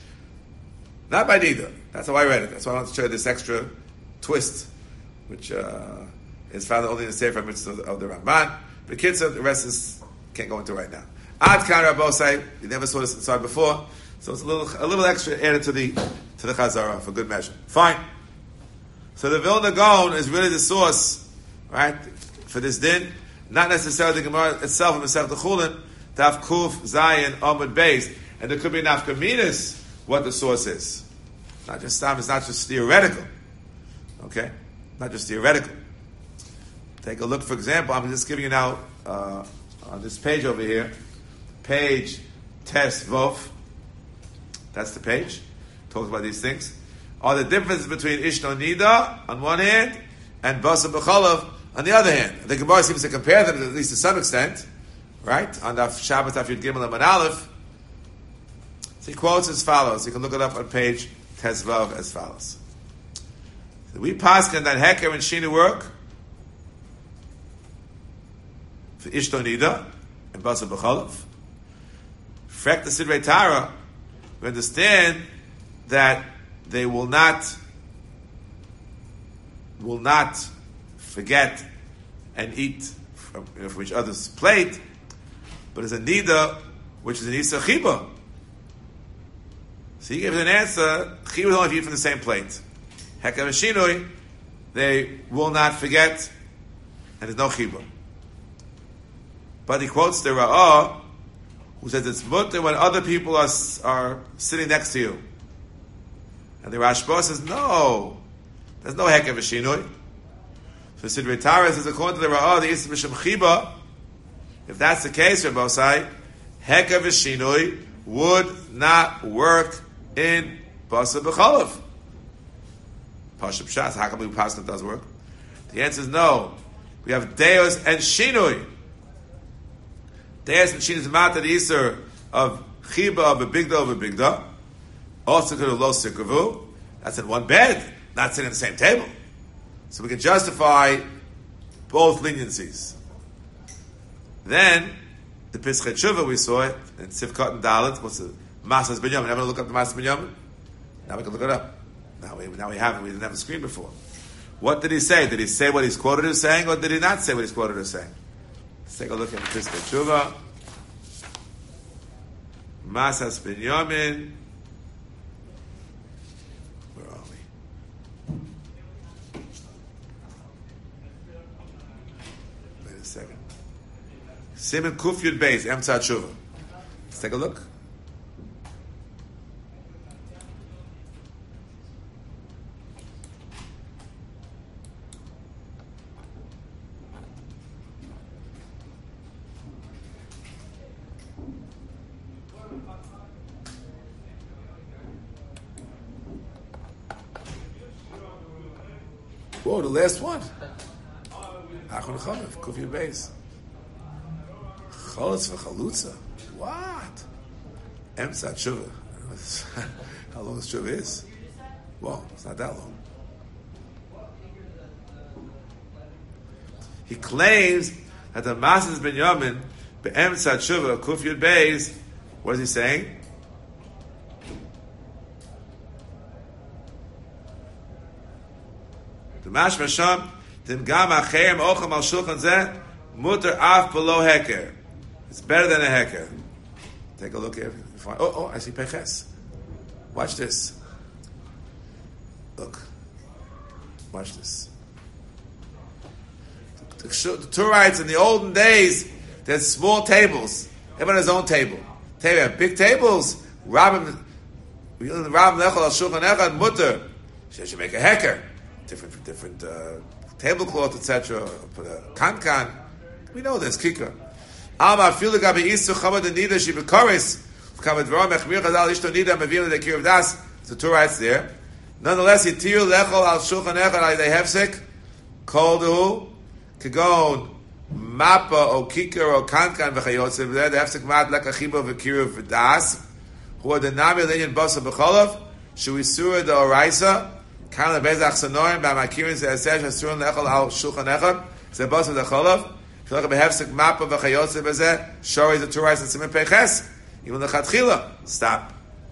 not by neither. That's how I read it. That's why I want to show you this extra twist, which uh, is found only in the Sefer Mitzvah of the Ramban. The kids, the rest is can't go into right now. Ad kan Rabbosai, you never saw this inside before, so it's a little a little extra added to the to the Chazara for good measure. Fine. So the Vilna Gaon is really the source, right, for this din, not necessarily the Gemara itself in Masechet Chulin, Taf Kuf Zayin Amud Beis, and there could be nafkaminas what the source is. Not just time, it's not just theoretical. Okay, not just theoretical. Take a look, for example, I'm just giving you now uh, on this page over here, page Tes Vov. That's the page. Talks about these things. Are the differences between Ishno Nida on one hand and Basa B'chalav on the other hand. The Gemara seems to compare them at least to some extent, right? On the Shabbat Afyud Gimel and Aleph. So he quotes as follows. You can look it up on page Tes Vov as follows. So we paskin that Heker and Shina work for Ishto Nida and Basa B'chalav. Frek the Sidrei Tara, we understand that they will not will not forget and eat from, you know, from each other's plate, but it's a nida which is an isa chiba. So he gave an answer. Chiba will only eat from the same plate. Hekav shinui, they will not forget, and there's no chiba. But he quotes the Ra'ah, who says it's mutter when other people are are sitting next to you. And the Rashba says, no, there's no heck of a shinui. So Sidrei Tara says, according to the Ra'ah, the Yisrael Misham Chiba, if that's the case, Rabbosai, heck of a shinui would not work in Basa B'chalav. Pasha Pshat, how come we pass it does work? The answer is no. We have Deos and Shinui. Deos and Shinui is matter the Yisrael of Chiba of a Bigda of a Bigda. Also could have lo sikavu. That's in one bed, not sitting at the same table. So we can justify both leniencies. Then the Pischei Tshuva we saw it in Sivkot and Dalet. What's the Masas Binyamin? Never look up the Masas Binyamin. Now we can look it up. Now we now we have it. We didn't have a screen before. What did he say? Did he say what he's quoted as saying, or did he not say what he's quoted as saying? Let's take a look at the Pischei Tshuva. Masas Binyamin. Simon Kuf Yud Beis, Emtzat Tshuva. Let's take a look. Whoa, the last one. Achon Chamev, Kuf Yud Beis. Chalutz v'chalutza. What? Emtzat Tshuva. How long this Tshuva is? Well, it's not that long. He claims that the Masas Binyamin Be'emtza tshuva kuf yud beis. What is he saying? The mashma sham tim gam acherim ocham al shulchan zeh muter af below heker. It's better than a heker. Take a look here. Oh, oh, I see peches. Watch this. Look. Watch this. The, the, the Torah writes in the olden days, there's small tables. Everyone has his own table. They have big tables. Rabbi Lechol al Shulchan Echad Mutter. She should make a heker. Different, different uh, tablecloth, et cetera. Put a kankan. We know this. Kikar. Alma filu gabi isu chamad nida shibekaris. Kamad v'ram echmir chazal ishto nida mevim the kir of das. The Torah writes there. Nonetheless, yitir lechol al shulchan echad al yidei hefsek. Kol dehu kagon mappa o kikar o kankan v'chayotzev. There the hefsek mat lekachibo v'kir of das. Who are the nami linyan basa b'cholav. Shuisura the oraisa. Kan lebezach sanorim b'makirin ze'aseh shasurin lechol al shulchan echad. Zebasa the cholav. If you look at Behefsek Mappa v'chayotze b'zeh, Shori the Torah is in Simen Peches. Even the Chatchila. Stop.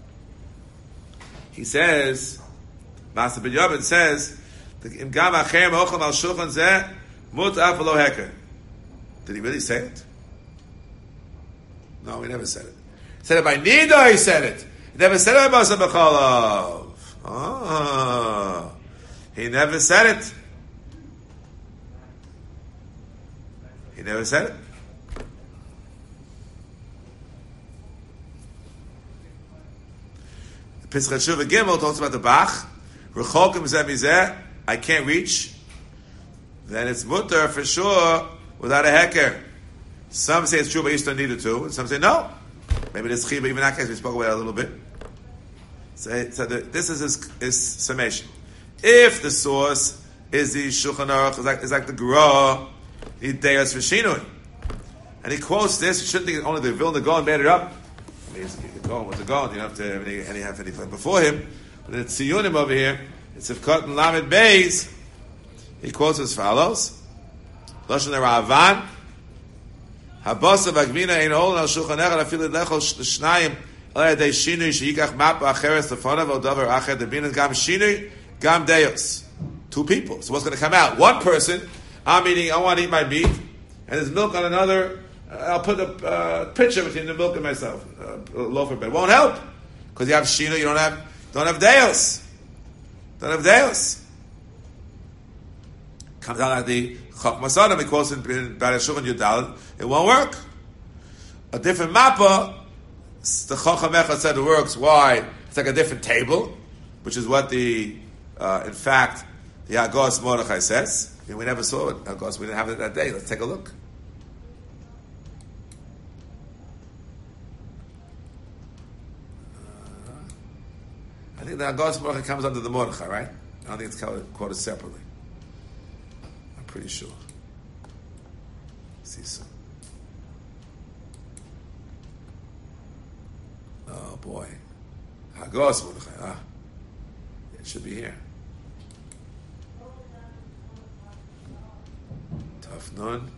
He says, Master Ben Yobin says, Im gam acherem ocham al shulchan zeh, mut af v'lo heker. Did he really say it? No, he never said it. He said it by Nida, he said it. He never said it by Basa b'cholav. Ah. He never said it. He never said it. The Pesach Shuvah Gimel talks about the Bach. Rechokim zeh mizeh. I can't reach. Then it's mutter for sure without a heker. Some say it's true, but you still need it too. And some say no. Maybe it's chiba. Even in that case, we spoke about it a little bit. So, so the, this is his, his summation. If the source is the Shulchan Aruch, is like, is like the Gra. Deus v'shinui, and he quotes this. You shouldn't think only the Vilna Gaon made it up. I mean, the Gaon was the Gaon. You don't have to have any, any have anything before him. But in Tziyunim over here, it's Sivkot and Lamed Beis. He quotes as follows: Lashon Ravan, Habasa v'Agvina ein olin al Shulchan Echad afilu lechol shnayim el yedei shinui sheyikach mappa acheres lefonav o davar acher debinan gam shinui gam Deus. Two people. So what's going to come out? One person. I'm eating, I want to eat my meat, and there's milk on another. Uh, I'll put a uh, pitcher between the milk and myself. Uh, a loaf of bread won't help because you have shino. You don't have don't have deos. Don't have deos. Comes out like the chokmas adam. He quotes in Barashuf and Yudal. It won't work. A different mappa. The Chacham Echad said it works. Why? It's like a different table, which is what the uh, in fact the Agos Mordechai says. We never saw it. Of course, we didn't have it that day. Let's take a look. Uh, I think the Agos Mordechai comes under the Mordechai, right? I don't think it's quoted separately. I'm pretty sure. Let's see some. Oh boy, Agos Mordechai. Ah, it should be here. None.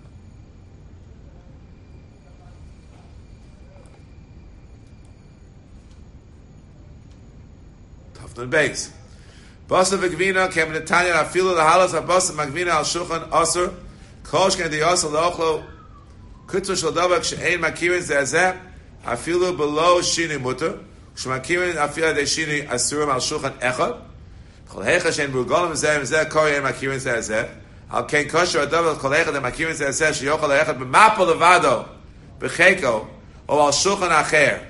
Tafnun base. Basa v'gvina kem netanya afilu lahalas habasa magvina al shulchan aser kosh ken diyasa laochlo kutzu shel davak she'ein makirin zeh afilu below shini mutter shemakirin afilu de shini asurim al shulchan echad chol hecha she'en burgolim zeh zeh kori ein makirin zeh Al ken kosher adav kol echad makirin zeh sheyochal echad b'mapol levado b'cheiko or al shulchan acher.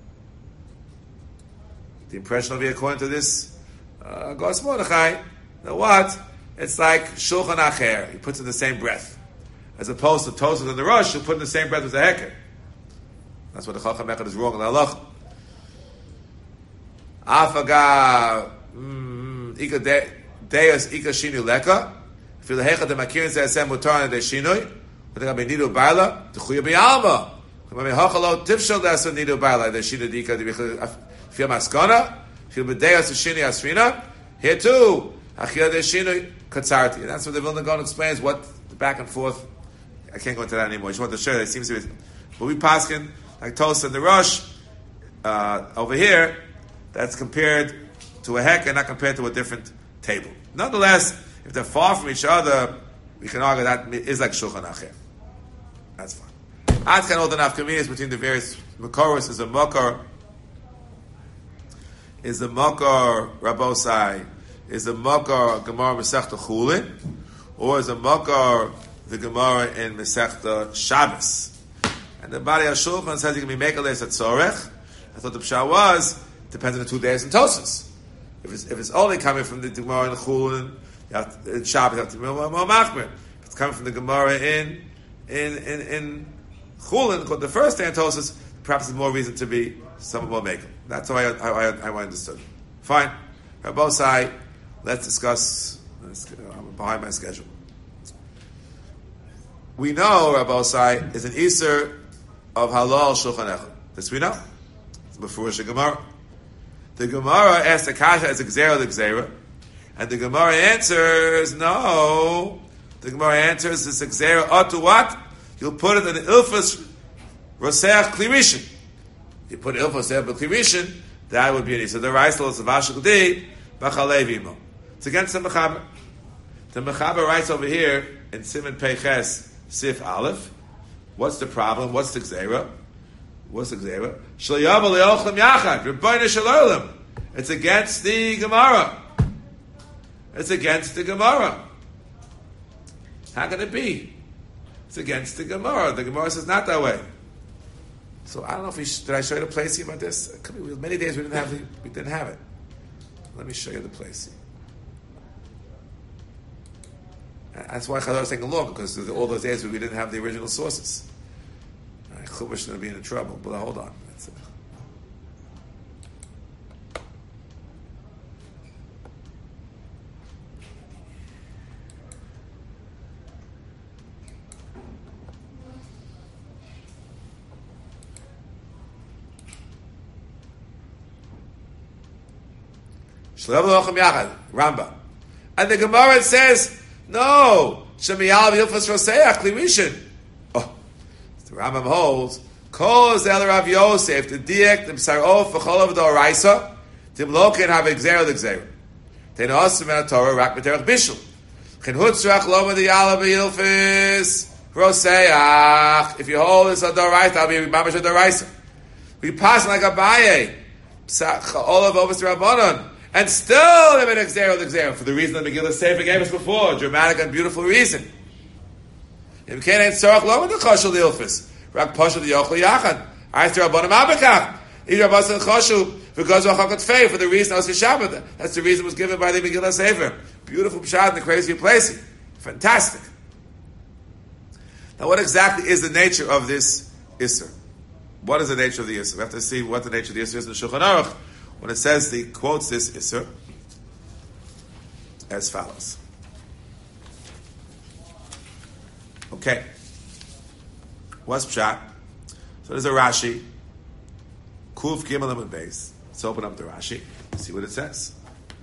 The impression will be according to this uh, Gos Mordechai. You know what? It's like shulchan acher. He puts in the same breath, as opposed to Tosafos and the Rosh who put in the same breath as the heker. That's what the Chacham Echad is wrong in the halach. Afaga ika deus ika shinu leka. Fil hechad the makirin zeh mutar and the shinoi. But they nidu baila t'chuya b'yalma. When we hachalo tifshel dasa nidu baila the shinu dika fil maskana fil b'deus shini asfina. Here too achia the shinoi katzarti. And that's what the Vilna Gaon explains. What the back and forth. I can't go into that anymore. I just want to show you. It seems to be But we paskin like Tosa and the Rosh uh, over here. That's compared to a heka, not compared to a different table. Nonetheless, if they're far from each other, we can argue that is like Shulchan Acher. That's fine. Ad kan all the nafkaminas between the various makoros is a makor, is a makor Rabosai, is a makor Gemara Masechta Chulin, or is a makor the Gemara in Masechta Shabbos. And the Bari HaShulchan says you can be mekales at Tzorech. I thought the pshat was depends on the two days in Tosas. If it's if it's only coming from the Gemara in Chulin, you have to, in Shabbos you have to be more machmir. If it's coming from the Gemara in in in, in Chulin, the first day in Tosas, perhaps there's more reason to be some more making. That's how I how I, how I understood. Fine. Rabosai, let's discuss. I'm behind my schedule. We know Rabosai is an Iser of halal Shulchan Echad. This we know. It's before the Gemara. The Gemara asks the Kasha as a Gzera the Gzera, and the Gemara answers no. The Gemara answers it's a Gzera otu what? You'll put it in the Ilfas Roseach Klirishin. You put Ilfas Roseach Klirishin, that would be an Iser. The Reisel is a Vashik Di Bachalevimo. It's against the Mechaber. The Mechaber writes over here in Siman Peiches Sif Aleph. What's the problem? What's the Gzera? What's the Gzera? Sh'layava le'ochem yachad. Rebbeinu shalom. It's against the Gemara. It's against the Gemara. How can it be? It's against the Gemara. The Gemara says not that way. So I don't know if we should, did I show you the place about this? It could be, many days we didn't have the, we didn't have it. Let me show you the place. That's why Chazal is taking long, because all those days we didn't have the original sources. Chumash is going to be in trouble, but hold on. That's it. Rambam. And the Gemara says, no, Shemiyal Hilfas Roseach Klirishin. Oh, the Rambam holds, Kol Zel Rav Yosef, the Diek, the Psarof, V'chol of the Oraisa, Timlokin have Exer the Exer. Then also in Torah, Rak B'terach Bishul. Chen Hutzrach Loma the Yala Hilfas Roseach. If you hold this on the Oraisa, I'll be Mamash of the Oraisa. We pass like Abaye, all of Ovis Rabbanon. And still they made an exer the exer for the reason that Megillah Sefer gave us before, dramatic and beautiful reason. If can't ain't sorach lo the chashul the ilfis, rak pashul the yochel yachad. I to Rabbanim Abakach. Either Rabbanim chashul because of Chakot Fei for the reason of Shabbat. That's the reason was given by the Megillah Sefer. Beautiful pshat in the crazy place. Fantastic. Now, what exactly is the nature of this Isser? What is the nature of the Isser? We have to see what the nature of the Isser is in the Shulchan Aruch. When it says, the quotes this Isser as follows. Okay. What's Pshat? So there's a Rashi. Kuf Gimel Amud Beis. Let's open up the Rashi. See what it says.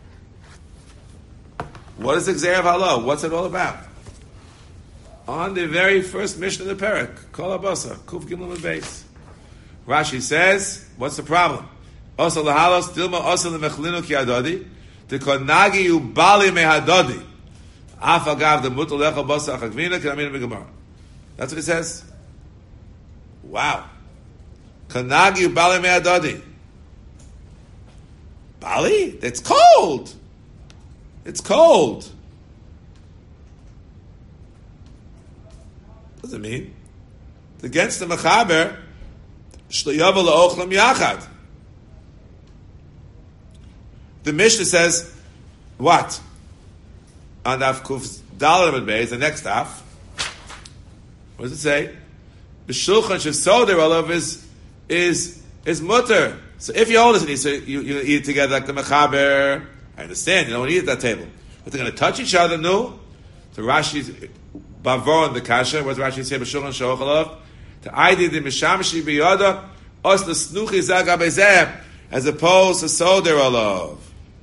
What is the Gzeir of Halal? What's it all about? On the very first mission of the Perek, Kol Abasa, Kuf Gimel Amud Beis. Rashi says, what's the problem? Also lahalos dilma also lemechlinu ki adodi tekonagi u bali mehadodi afagav the mutal lecha basa achagvina k'namin megamar. That's what it says. Wow. Konagi u bali mehadodi. Bali? It's cold. It's cold. What does it mean? It's against the mechaber shleyav la'ochlam yachad. The Mishnah says, what? On Daf Kuf Daled Amud Beis, the next Daf. What does it say? The Shulchan Shesoder Olav is is is mutter. So if you hold this, so you you eat it together like the Mechaber. I understand you don't want to eat at that table, but they're going to touch each other. No. So Rashi's Bavor and the Kasha. What's Rashi say? B'Shulchan Shoch Olav. The idea the Mishamshi Biyada Os the Snuchi Zagabezeh as opposed to Soder Olav.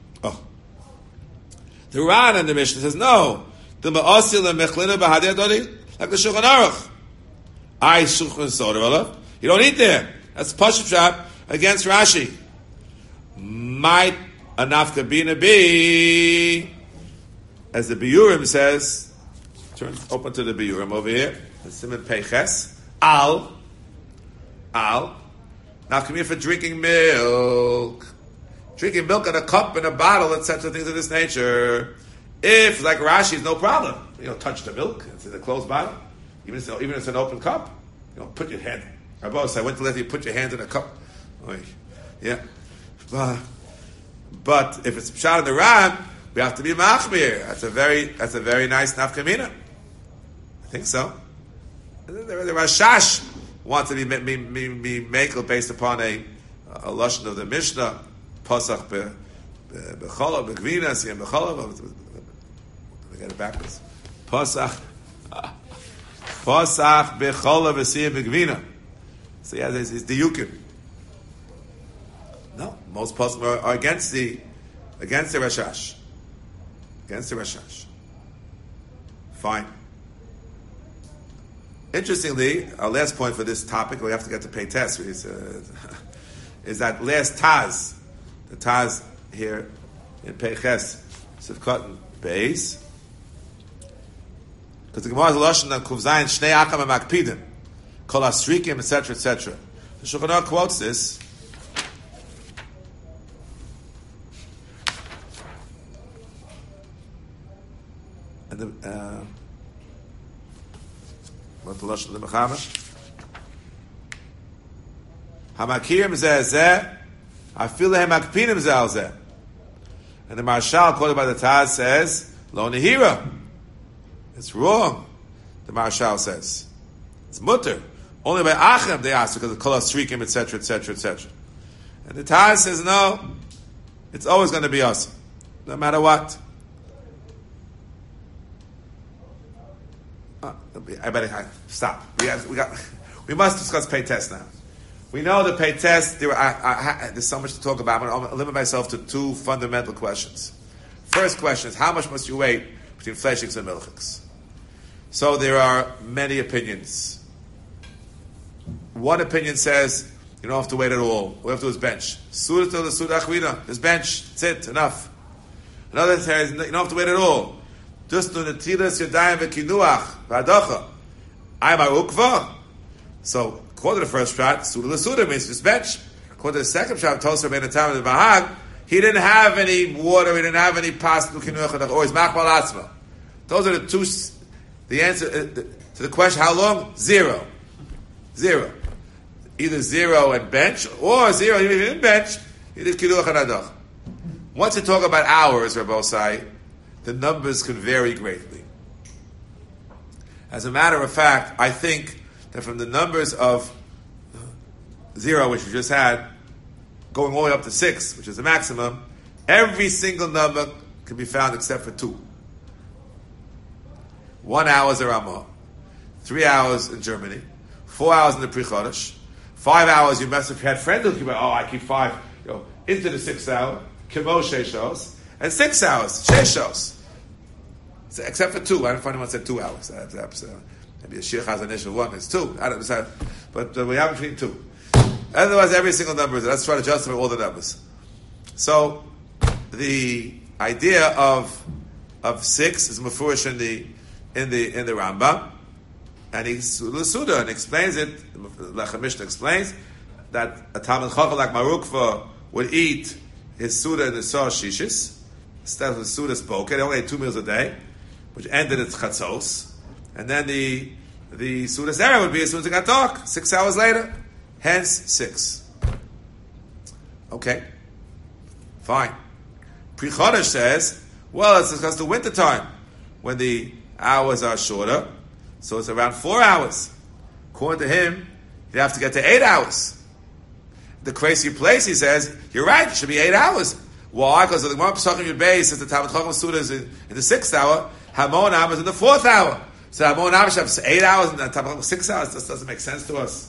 The Ran and the Mishnah says no. The Ma'asil and Mechlina B'Hadei Adoni like the Shulchan Aruch. I Shulchan Soda. You don't eat there. That's Pashup Shop against Rashi. Might anafka bina be, as the Biurim says. Turn open to the Biurim over here. The Siman Peiches. Al. Al. Now come here for drinking milk. Drinking milk in a cup, in a bottle, et cetera, things of this nature. If, like Rashi, no problem. You know, touch the milk. It's in a closed bottle. Even if, even if it's an open cup. You know, put your hand. Rabos, I went to let you put your hand in a cup. Yeah. But, but if it's Pshat in the Ran, we have to be machmir. That's a very, that's a very nice nafkamina. I think so. The, the, the Rashash wants to be be, be, be makel based upon a a lashon of the Mishnah. Pasach be becholov begvinas and becholov. Let me get it backwards. Pasach Pasach becholov v'siyam begvina. So yeah, there's the yukim. No, most poskim are, are against the against the Rashash. Against the Rashash. Fine. Interestingly, our last point for this topic, we have to get to pay test, is, uh, is that last Taz, the Taz here in Peiches, Sivkot and Beis, because the Gemara is a Lashon on Kuv Zayin, Shnei Akam and Makpidim, Kol Asrikim, et cetera, et cetera. The Shulchan Aruch quotes this. And the, uh, what the Lashon of the Mechaber? Hamakirim zeh zeh, afilu hem makpinim zeh al zeh. And the Marshal, quoted by the Taz, says, Lo nehira. It's wrong, the Marshal says. It's mutter. Only by Achem they ask, because of Kol HaSrikim, et cetera, et cetera, et cetera. And the Taz says, no, it's always going to be us, no matter what. Uh, I better I, stop. We have, we got. We must discuss pay test now. We know the pay test. There, I, I, I, there's so much to talk about. I'm going to limit myself to two fundamental questions. First question is, how much must you wait between fleshiks and milchiks? So there are many opinions. One opinion says you don't have to wait at all. All you have to do is bench. Suda to the Suda Achvina. Just bench. That's it. Enough. Another says you don't have to wait at all. Just do netilas yadayim v'kinuach v'adocha. I'm a ukva. So, according to the first shot, Suda l'Suda means just bench. According to the second shot, Tosar ben Atam and the Bahag, he didn't have any water, he didn't have any pasta, v'kinuach, or he's machmal atzma. Those are the two, the answer uh, to the question, how long? Zero. Zero. Either zero and bench, or zero, he didn't bench, he did kinuach and adocha. Once you talk about hours, Rabbi Osai, the numbers can vary greatly. As a matter of fact, I think that from the numbers of zero, which we just had, going all the way up to six, which is the maximum, every single number can be found except for two. One hour is a Ramah, three hours in Germany, four hours in the Pri Chodesh, five hours you must have had friends who keep, oh, I keep five, you know, into the sixth hour, Kimo Sheshos, and six hours, Sheshos. Except for two. I didn't find anyone said two hours. That's, that's, uh, maybe a Sheikh has an issue of one. It's two. I don't know. But uh, we have between two. Otherwise, every single number is. Let's try to justify all the numbers. So, the idea of of six is mafurish in the in the in the Rambam, and he Suda and explains it. Lechem Mishnah explains that a Talmid Chacham like Marukva would eat his Suda in the Sar Shishis instead of the Suda spoke. They only ate two meals a day, which ended at Chatzos, and then the the Suda Zera would be as soon as it got dark, six hours later. Hence six. Okay, fine. Pri Chodesh says, well, it's because the winter time when the hours are shorter, so it's around four hours. According to him, you have to get to eight hours. The crazy place, he says, you're right, it should be eight hours. Why? Because the Gemara Pesachim Yud Beis says the Talmid Chacham Suda is in, in the sixth hour, Hamon Am is in the fourth hour. So Hamon Am should have eight hours and the Talmid Chacham six hours. This doesn't make sense to us.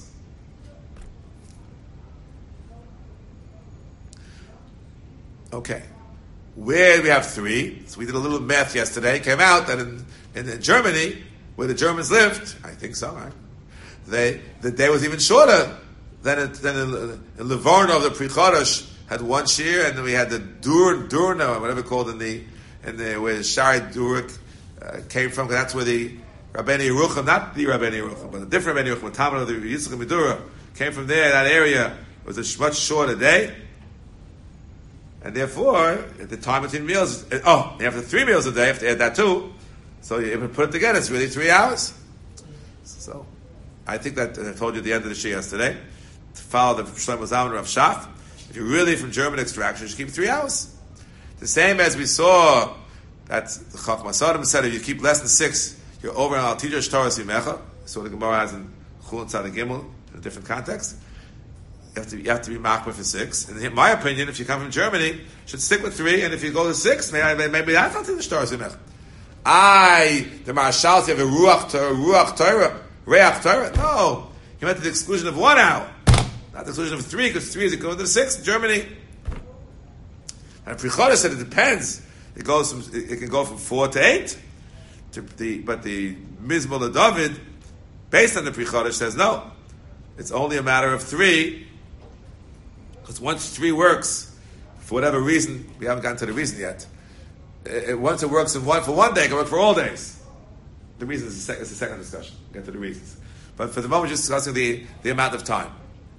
Okay. Where we have three, so we did a little math yesterday, came out that in, in, in Germany, where the Germans lived, I think so, right? they the day was even shorter than it, than in, in Livorno. The Pri Chodesh had one shear, and then we had the Dur Durna, whatever called in the in the where the Shari Durik uh, came from. That's where the Rabbeinu Yerucham, not the Rabbeinu Yerucham, but the different Rabbeinu Yerucham, Talmud of the Yitzchak Midura, came from there. That area it was a much shorter day, and therefore at the time between meals, oh, after three meals a day, you have to add that too. So if you put it together, it's really three hours. So I think that I told you at the end of the Shia yesterday to follow the Shlomo Zalman of Shaf. If you're really from German extraction, you should keep three hours. The same as we saw that the Chachma Sodom said, if you keep less than six, you're over in Al Tidrash Torah Simecha. So the Gemara has in Chul and Tzad Gimel in a different context. You have to, you have to be machmir for six. And in my opinion, if you come from Germany, you should stick with three. And if you go to six, maybe, maybe that's Al Tidrash Torah Simecha. I, the Marshal, you have a Ruach Torah, Ruach Torah, Reach Torah. No, you went to the exclusion of one hour. Not the exclusion of three, because three is equivalent to six in Germany. And Pri Chodesh said it depends. It goes from, it can go from four to eight. To the, but the Mizmor of David, based on the Pri Chodesh, says no. It's only a matter of three. Because once three works, for whatever reason, we haven't gotten to the reason yet. It, it, once it works in one for one day, it can work for all days. The reason is the, sec, is the second discussion. We'll get to the reasons. But for the moment, we're just discussing the, the amount of time.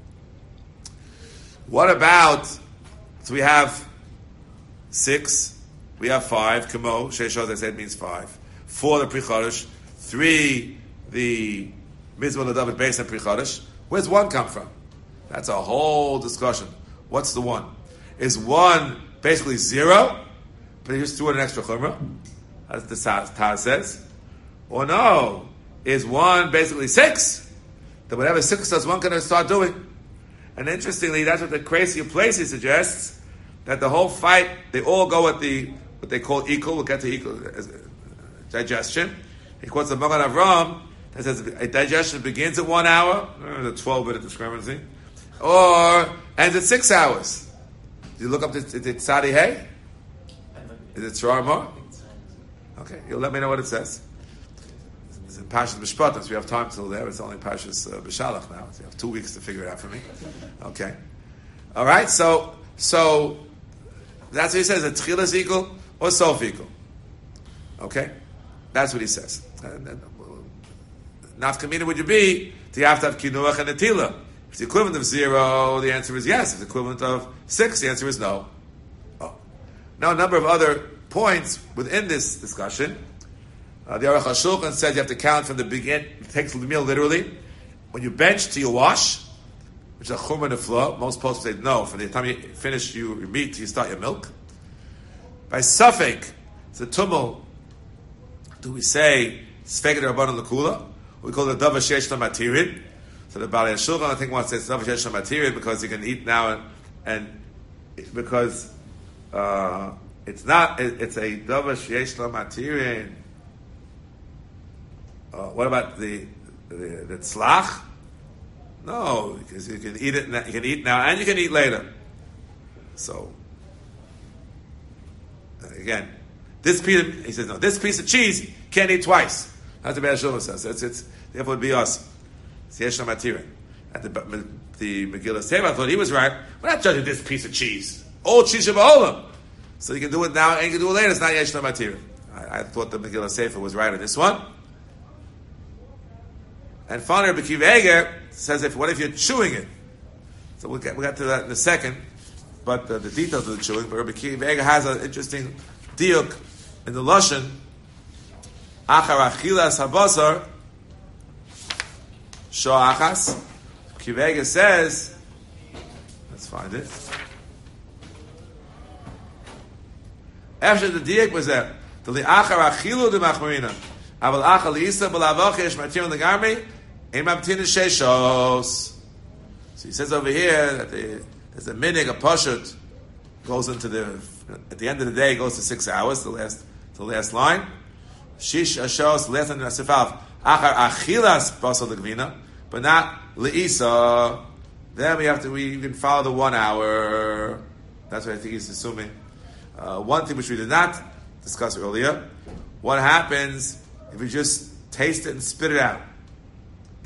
What about, so we have six, we have five, Kamo, Sheshos, I said means five. Four, the Pri Chodesh. Three, the Mizmor David based on Pri Chodesh. Where's one come from? That's a whole discussion. What's the one? Is one basically zero, but he just threw in an extra chumrah, as the Taz says? Or no, is one basically six? That whatever six does, one can start doing. And interestingly, that's what the crazy Placey suggests, that the whole fight, they all go with the, what they call equal, we'll get to equal, as, uh, digestion. He quotes the Magen Avram, that says a digestion begins at one hour, uh, the twelve-minute discrepancy, or ends at six hours. Did you look up the, the, the Tzadi Hay? Is it Tzarmah? Okay, you'll let me know what it says. It's in Pashas Mishpatim, so we have time till there. It's only Pashas uh, B'Shalach now. So you have two weeks to figure it out for me. Okay. All right, so so that's what he says, a Tchila is equal or Sof equal. Okay? That's what he says. Nafkamina would you be, do you have to have Kinuach and Atila? If it's the equivalent of zero, the answer is yes. If it's the equivalent of six, the answer is no. Oh. Now, a number of other points within this discussion. Uh, the Aruch HaShulchan says you have to count from the beginning. It takes the meal literally. When you bench till you wash, which is a chumrah nefla, most posts say no. From the time you finish your meat, you start your milk. By suffix, it's a tumul. Do we say sfeged rabbanon lekula? We call it davar sheyesh lo matirin. So the Baalei Shulchan, I think, wants to say davar sheyesh lo matirin because you can eat now, and, and it, because uh, it's not. It, it's a davar sheyesh lo matirin. Uh, what about the the, the tzlach? No, because you can eat it. Now, you can eat now, and you can eat later. So again, this piece. Of, he says no. This piece of cheese you can't eat twice. That's what Baalei Shulchan says. It's, it's therefore it'd be us. It's yesh matirin. At the the Megillah Seva, I thought he was right. We're not judging this piece of cheese. Old cheese shabbaolam. So you can do it now and you can do it later. It's not yesh matirin. I, I thought the Megillah Sefer was right on this one. And finally, Rabbi Akiva Eiger says, "If what if you're chewing it?" So we'll get we'll get to that in a second. But uh, the details of the chewing. But Rabbi Akiva Eiger has an interesting diuk in the lashon. Achar achilas habasar shoachas. Akiva Eiger says, let's find it. After the diuk was there, the achar achilu de machmarina. Aval achal isa b'lavochesh matirin legarmi. So he says over here that the, there's a minig, a pashut, goes into the, at the end of the day, goes to six hours, the last, the last line. Shish ashos, the last line in Asifalv, achar achilas basal legvina, but not leisa. Then we have to, we can follow the one hour. That's what I think he's assuming. Uh, one thing which we did not discuss earlier, what happens if we just taste it and spit it out?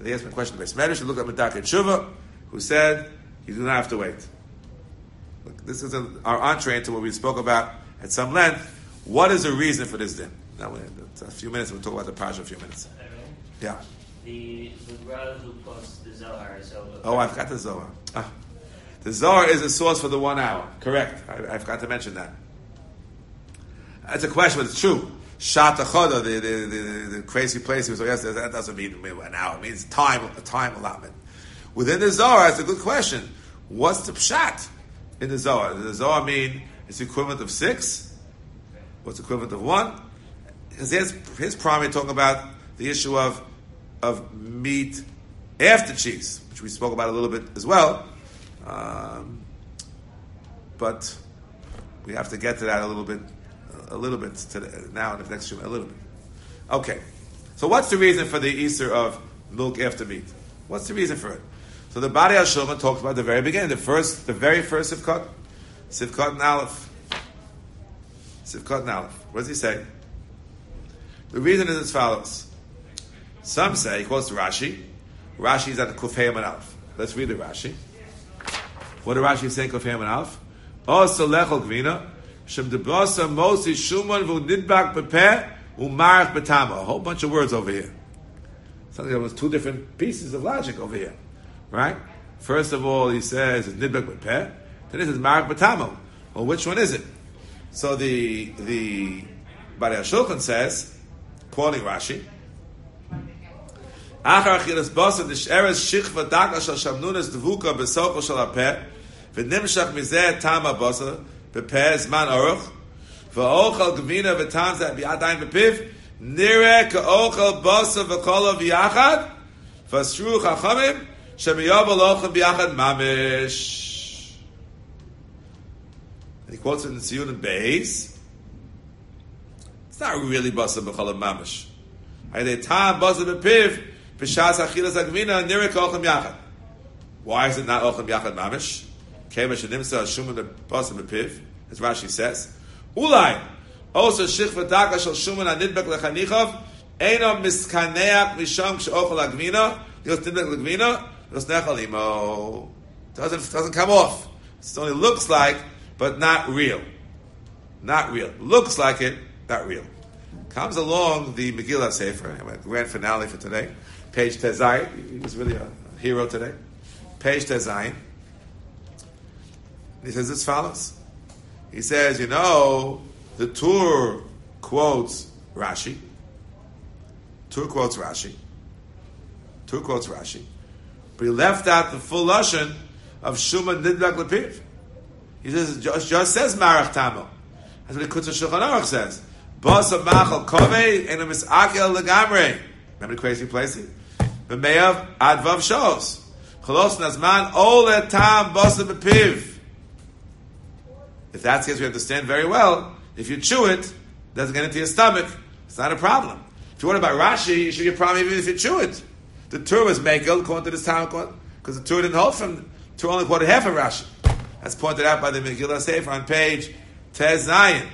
They asked me a question. The Beis Medrash should look at Medaka Tshuva, who said you do not have to wait. Look, this is a, our entree into what we spoke about at some length. What is the reason for this din? Now, a few minutes. We'll talk about the Pasha in a few minutes. Yeah. The the brother who posts the Zohar. So oh, I forgot the Zohar. Ah. The Zohar is a source for the one hour. Correct. I, I forgot to mention that. That's a question, but it's true. Shat Choda, the, the, the, the crazy place, he was like, yes, that doesn't mean an hour. It means time, a time allotment. Within the Zohar, it's a good question. What's the pshat in the Zohar? Does the Zohar mean it's the equivalent of six? What's the equivalent of one? Because his, his primary talking about the issue of, of meat after cheese, which we spoke about a little bit as well. Um, but we have to get to that a little bit a little bit today, now in the next few minutes, a little bit. Okay. So what's the reason for the Easter of milk after meat? What's the reason for it? So the Bari HaShulchan talks about the very beginning, the first, the very first Sivkot, Sivkot and Aleph. Sivkot and Aleph. What does he say? The reason is as follows. Some say, he quotes Rashi. Rashi is at the Kuf Heyam and Aleph. Let's read the Rashi. What did Rashi say, Kuf Heyam and Aleph? O Salechol Gvina, Shem Debrosa Mosi Shuman V'Nidbak Bepeh U'Marach Betama. A whole bunch of words over here. Something that was two different pieces of logic over here. Right? First of all, he says it's Nidbak Bepeh. Then he says Marach Betama. Well, which one is it? So the the Bari HaShulchan says, quoting Rashi, Achar Achilas Basa Nisheres Shichva Daka Shal Shamnunas Dvuka Besoko Shal HaPeh V'Nimshach Mizeh Tama Basa Bepeh Zman Aruch V'Ochel Gvina V'Tamza B'Yadayin B'Piv Nire K'Ochel Basa V'Kolav Yachad V'Asru Chachamim Shemiyav Alochim B'Yachad Mamish. And he quotes it in Tziyun and Beis. It's not really Basa V'Kolav Mamish. Hayde Tam Basa B'Piv B'Shas Achilas Agvina Nire K'Ochim Yachad. Why is it not Ochem Yachad Mamish? Kemash Nimsa Shuman Basa B'Piv, as Rashi says. Ulai also Shichva Daka Shal Shuman Anidbek Lechanichov Eino Miskaneach Misham K'Ochel Agvina Yos Nidbek Lagvina Yos Nechal Imo. Doesn't doesn't come off. It only looks like, but not real. Not real. Looks like it, not real. Comes along the Megillah Sefer, my grand finale for today. Page Tezayin. He was really a hero today. Page Tezayin. He says as follows. He says, you know, the Tur quotes Rashi. Tur quotes Rashi. Tur quotes Rashi. But he left out the full lashon of Shuman Nidlak Lepiv. He says, it just, just says Marach Tamo. That's what the Kutzah Shulchan Aruch says. Basa Machal Kovei Eno Misakel Legamrei. Remember the crazy place? B'meyav Advav Shos. Cholos Nazman Ole Tam Basa Bepiv. If that's the case, we understand very well. If you chew it, it doesn't get into your stomach. It's not a problem. If you want about Rashi, you should be a problem even if you chew it. The Tur was Mekel, according to this time, because the Tur didn't hold from, the Tur only quoted half of Rashi. That's pointed out by the Megillah Sefer on page Tez Zayin.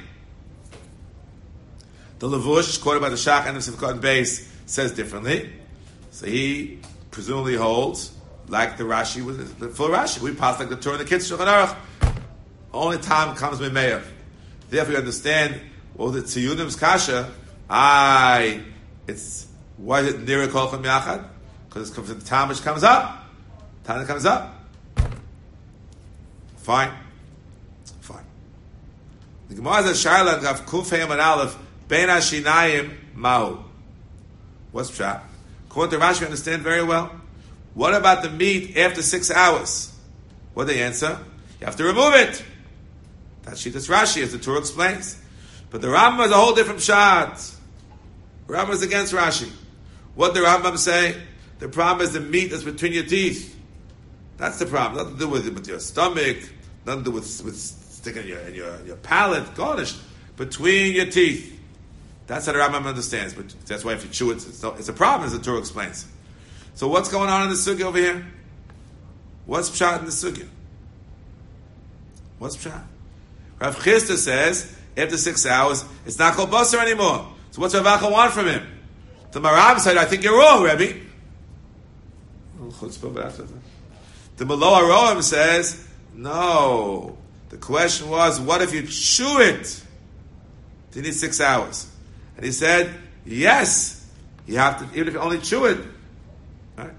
The Levush, quoted by the Shach and the Sivkot Beis, says differently. So he presumably holds like the Rashi, with the full Rashi. We pass like the Tur and the Kitzur Shulchan Aruch. Only time comes with Meir. Therefore, you understand, well, the Tziyunim's Kasha, I, it's, why is it Nira Kolchem Yachad? Because the time which comes up. Time that comes up. Fine. Fine. The Gemara says, Shaila Gav Kuf Heyam and Aleph, Ben Hashinayim Mahu. What's pshat? According to Rashi, we understand very well. What about the meat after six hours? What do they answer? You have to remove it. That's Shitas Rashi, as the Torah explains. But the Rambam is a whole different shot. The Rambam is against Rashi. What did the Rambam say? The problem is the meat that's between your teeth. That's the problem. Nothing to do with, with your stomach. Nothing to do with, with sticking in your, in your, your palate, garnished. Between your teeth. That's how the Rambam understands. But that's why if you chew it, it's, no, it's a problem, as the Torah explains. So what's going on in the sugya over here? What's pshat in the sugya? What's pshat? Rav Chisda says, after six hours, it's not called basar anymore. So what's Rav Acha want from him? The Maram said, I think you're wrong, Rebbe. chutzpah, but after that. The Melo Aroim says, no. The question was, what if you chew it? Do you need six hours? And he said, yes. You have to, even if you only chew it. Right?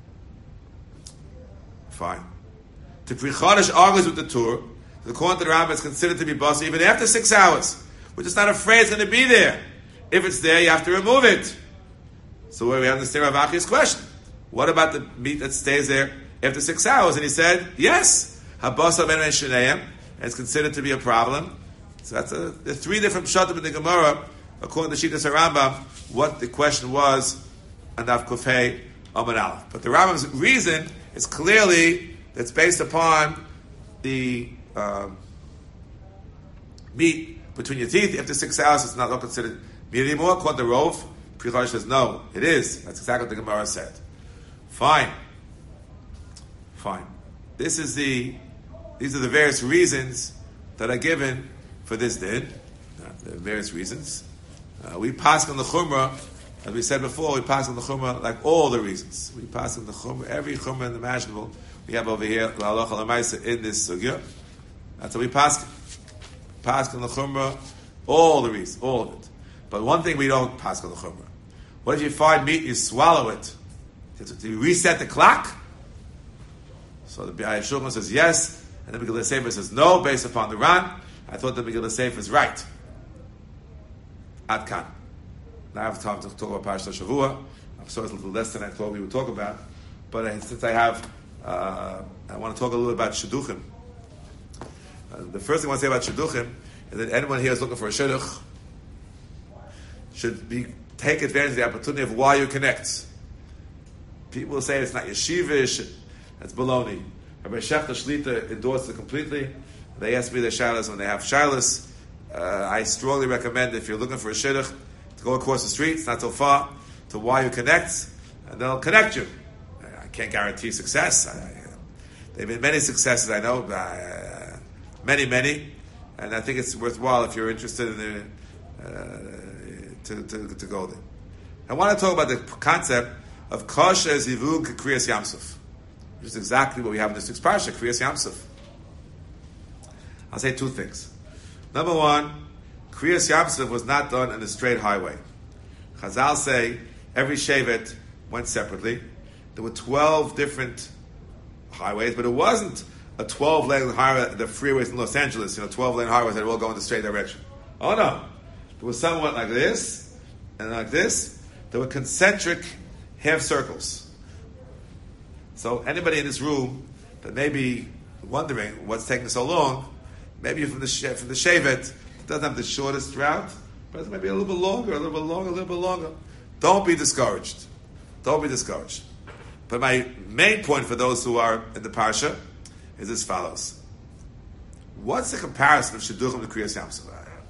Fine. The Pri Chodesh argues with the Tur. The According to the Rambam is considered to be basa even after six hours. We're just not afraid it's going to be there. If it's there, you have to remove it. So we understand Rav Achi's question. What about the meat that stays there after six hours? And he said, yes. Habasa ben Shenayim. And it's considered to be a problem. So that's a, there's three different pshatim in the Gemara, according to Shittas Rambam, what the question was, and Av Kufay Amar Aleph. But the Rambam's reason is clearly that it's based upon the um, meat between your teeth. After six hours, it's not considered meat anymore. According to Rov, Pri Chodesh says, no, it is. That's exactly what the Gemara said. Fine. Fine. This is the, these are the various reasons that are given for this din. Uh, there are various reasons. Uh, we pass on the Chumrah, as we said before, we pass on the Chumrah like all the reasons. We pass on the Chumrah, every Chumrah imaginable we have over here, La Halacha L'Maisa, in this Sugya. That's how we pass. Pass on the Chumrah, all the reasons, all of it. But one thing we don't pass on the Chumrah. What if you find meat, you swallow it? Do you reset the clock? So the B'ayah Shulchan says yes, and the Megillah Sefer says no, based upon the Ran. I thought the Megillah Sefer is right. Ad kan. Now I have time to talk about Parashat Shavua. I'm sorry it's a little less than I thought we would talk about. But uh, since I have, uh, I want to talk a little bit about Shidduchim. Uh, the first thing I want to say about Shidduchim is that anyone here is looking for a Shidduch should be take advantage of the opportunity of why you connect. People say it's not yeshivish, that's baloney. Rabbi Shechter Shlita endorsed it completely. They asked me their shilas when they have shilas. Uh, I strongly recommend if you're looking for a shidduch to go across the street, it's not so far, to why you connect, and they'll connect you. I can't guarantee success. I, I, there have been many successes, I know, uh, many, many, and I think it's worthwhile if you're interested in the, uh, to, to, to go there. I want to talk about the concept of Kosher Zivug Kriyas Yamsuf, which is exactly what we have in this week's parsha, Kriyas Yamsuf. I'll say two things. Number one, Kriyas Yamsuf was not done in a straight highway. Chazal say every shevet went separately. There were twelve different highways, but it wasn't a twelve-lane highway, the freeways in Los Angeles, you know, twelve-lane highways that all go in the straight direction. Oh no. There was some went like this, and like this. There were concentric half circles. So anybody in this room that may be wondering what's taking so long, maybe you're from the from the Shevet, it doesn't have the shortest route, but it's maybe a little bit longer, a little bit longer, a little bit longer. Don't be discouraged. Don't be discouraged. But my main point for those who are in the Parsha is as follows. What's the comparison of Shidduchim to Kriyas Yamsuf?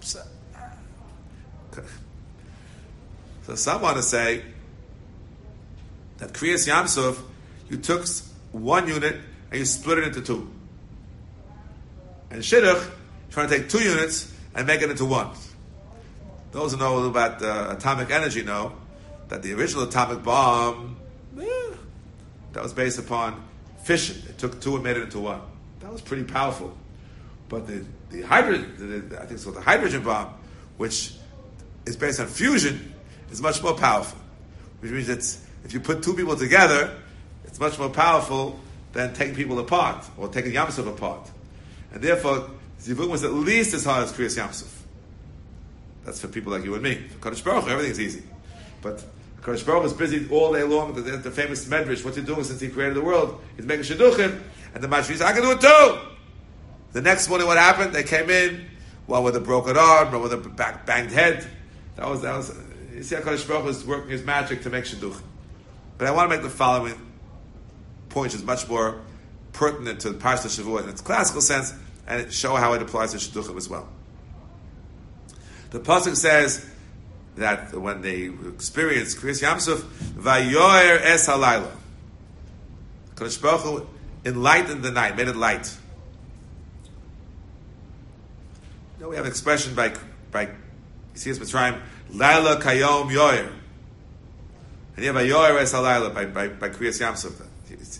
So some want to say that Kriyas Yamsuf, you took one unit and you split it into two. And Shidduch, you're trying to take two units and make it into one. Those who know a little about uh, atomic energy know that the original atomic bomb, eh, that was based upon fission. It took two and made it into one. That was pretty powerful. But the, the hydrogen, the, the, I think it's called the hydrogen bomb, which is based on fusion, is much more powerful. Which means that if you put two people together, it's much more powerful than taking people apart, or taking Yamsuf apart. And therefore, Zivug was at least as hard as Kriyas Yamsuf. That's for people like you and me. For Kadosh Baruch Hu, everything's easy. But Kadosh Baruch Hu is busy all day long. The, the, the famous Medrash, what's he doing since he created the world? He's making Shidduchim. And the Mashvi says, I can do it too! The next morning, what happened? They came in, one with a broken arm, one with a back, banged head. That was, that was, you see how Kadosh Baruch Hu is working his magic to make Shidduchim. But I want to make the following point, which is much more pertinent to the Parshat Shavua in its classical sense, and show how it applies to Shidduchim as well. The pasuk says that when they experienced Kriyas Yamsuf, Vayoyer es halayla, Kadosh Baruch Hu enlightened the night, made it light. You know, we have an expression by by you see this Mitzrayim, Laila Kayom Yoyer, and you have Vayoyer es halayla by by by Kriyas Yamsuf.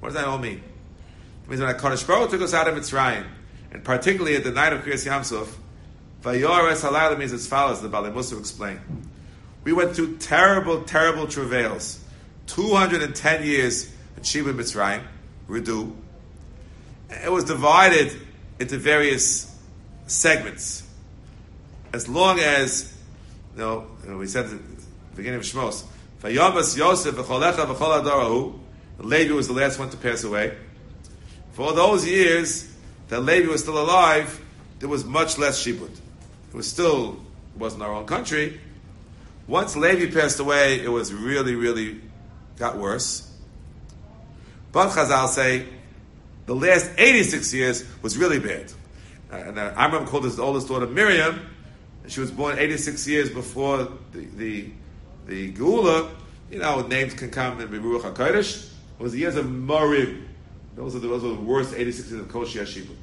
What does that all mean? It means when HaKadosh Baruch Hu took us out of Mitzrayim, and particularly at the night of Kriyas Yamsuf, Vayoras Halayla means as follows, the Balei Musaf explained. We went through terrible, terrible travails. two hundred ten years in Shibud Mitzrayim, Ridu. It was divided into various segments. As long as, you know, we said at the beginning of Shmos, Vayabas Yosef v'cholecha v'chol adorahu, Levi was the last one to pass away. For all those years that Levi was still alive, there was much less Shibud. It was still, it wasn't our own country. Once Levi passed away, it was really, really got worse. But Chazal say, the last eighty-six years was really bad. Uh, and uh, Amram called his oldest daughter Miriam, and she was born eighty-six years before the the, the Geula. You know, names can come in Beruach HaKodesh. It was the years of Marib. Those are the, those are the worst eighty-six years of Koshi Hashibu.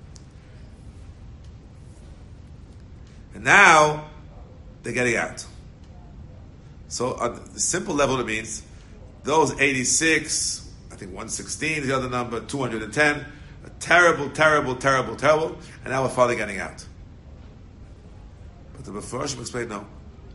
And now, they're getting out. So, on the simple level, it means those eighty-six, I think one sixteen is the other number, two hundred ten, a terrible, terrible, terrible, terrible, and now we're finally getting out. But the Mefarshim explained, no.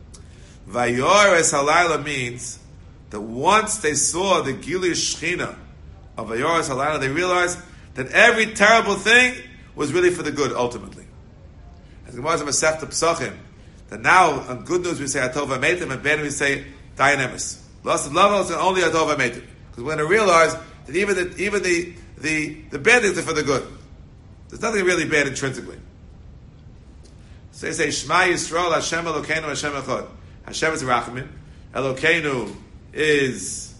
Vayores Halayla means that once they saw the Gilui Shechina of Vayores Halayla, they realized that every terrible thing was really for the good, ultimately. As Gemara says, Masechta Pesachim, that now, on good news, we say Atov HaMeitim, and bad news, we say Dayanemis. Lost of levels and only Atov HaMeitim. Because we're going to realize that even the even the, the, the bad things are for the good. There's nothing really bad intrinsically. So they say, Shema Yisrael, Hashem Elokeinu, Hashem Echad. Hashem is Rachamim. Elokeinu is,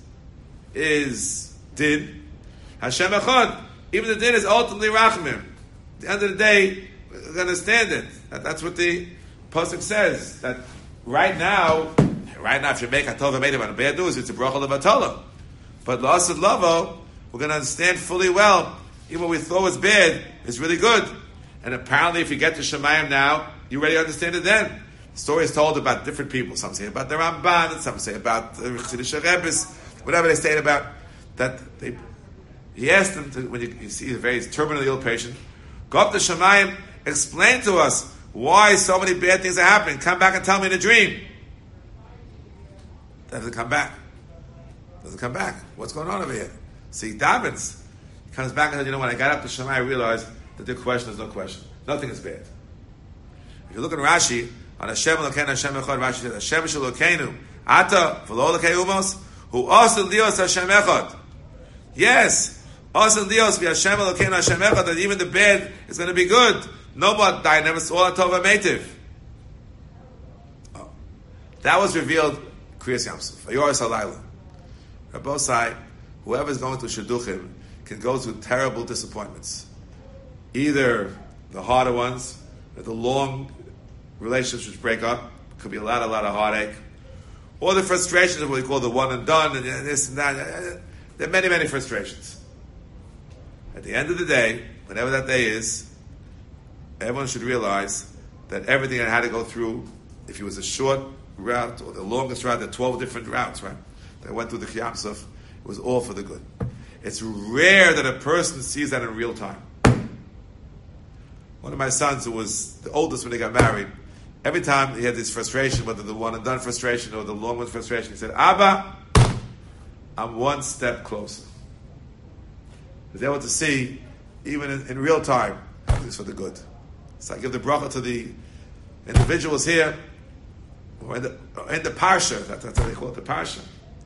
is Din. Hashem Echad. Even the Din is ultimately Rachamim. At the end of the day, we understand it. That, that's what the Pasuk says. That right now, right now, if you make Atov HaMeitim on bad news, it's a bracha levatala. But L'asad Lavo, we're going to understand fully well, even what we thought was bad is really good. And apparently, if you get to Shemayim now, you already understand it then. The story is told about different people. Some say about the Ramban, and some say about the Chassidish Rebbe's, whatever they say about that. They, he asked them, to, when you, you see a very terminally ill patient, go up to Shemayim, explain to us why so many bad things are happening. Come back and tell me in a dream. Doesn't come back. Doesn't come back. What's going on over here? See, he davens. He comes back and says, you know, when I got up to Shema, I realized that the question is no question. Nothing is bad. If you look at Rashi, on Hashem Elokeinu, Hashem Echad, Rashi says, Hashem Elokeinu, Ata, V'lo Elokei Umos, Hu Asel Lios Hashem Echad. Yes, Asel Lios V'Hashem Elokeinu, Hashem Echad, that even the bad is going to be good. No more dynamics, all Atov HaMeitiv. Oh. That was revealed Kriyas Yamsuf, Vayoros Halayla. Rabbosai, whoever is going to Shidduchim can go through terrible disappointments. Either the harder ones, or the long relationships which break up, could be a lot, a lot of heartache, or the frustrations of what we call the one and done, and this and that. There are many, many frustrations. At the end of the day, whenever that day is, everyone should realize that everything I had to go through, if it was a short route or the longest route, there are twelve different routes, right? That went through the Chiyamsuf, it was all for the good. It's rare that a person sees that in real time. One of my sons, who was the oldest when he got married, every time he had this frustration, whether the one and done frustration or the long one frustration, he said, Abba, I'm one step closer. He was able to see, even in, in real time, it's for the good. So I give the bracha to the individuals here, or in the, or in the parsha, that, that's how they call it, the parsha.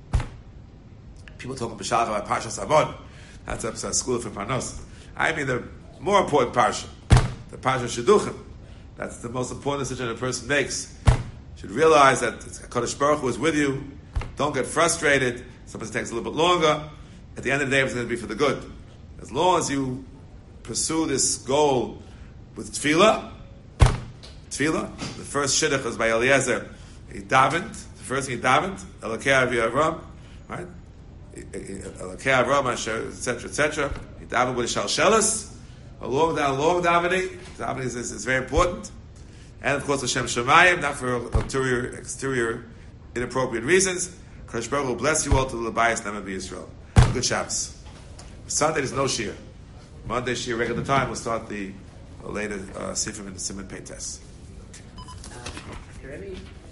People talk about B'Shalach about Parsha Savon. That's a school for Parnos. I mean the more important Parsha, the Parsha Shidduchim. That's the most important decision a person makes. You should realize that HaKadosh Baruch Hu is with you. Don't get frustrated. Sometimes it takes a little bit longer. At the end of the day, it's going to be for the good. As long as you pursue this goal with tefillah, tefillah, the first shidduch was by Eliezer. He davened. The first thing he davened, Elokei Avi Avram, right? Elokei Avram, et cetera, et cetera. He davened with a shalshelis, a long down, long davening. Davening is, is, is very important, and of course Hashem Shemayim, not for ulterior, exterior, inappropriate reasons. Kadosh Baruch Hu bless you all to the L'bayis Nema B'Yisrael. Good Shabbos. Sunday there's no shir. Monday shir regular time. We'll start the uh, later uh, sifim in the Simon Pei test. Uh, are there any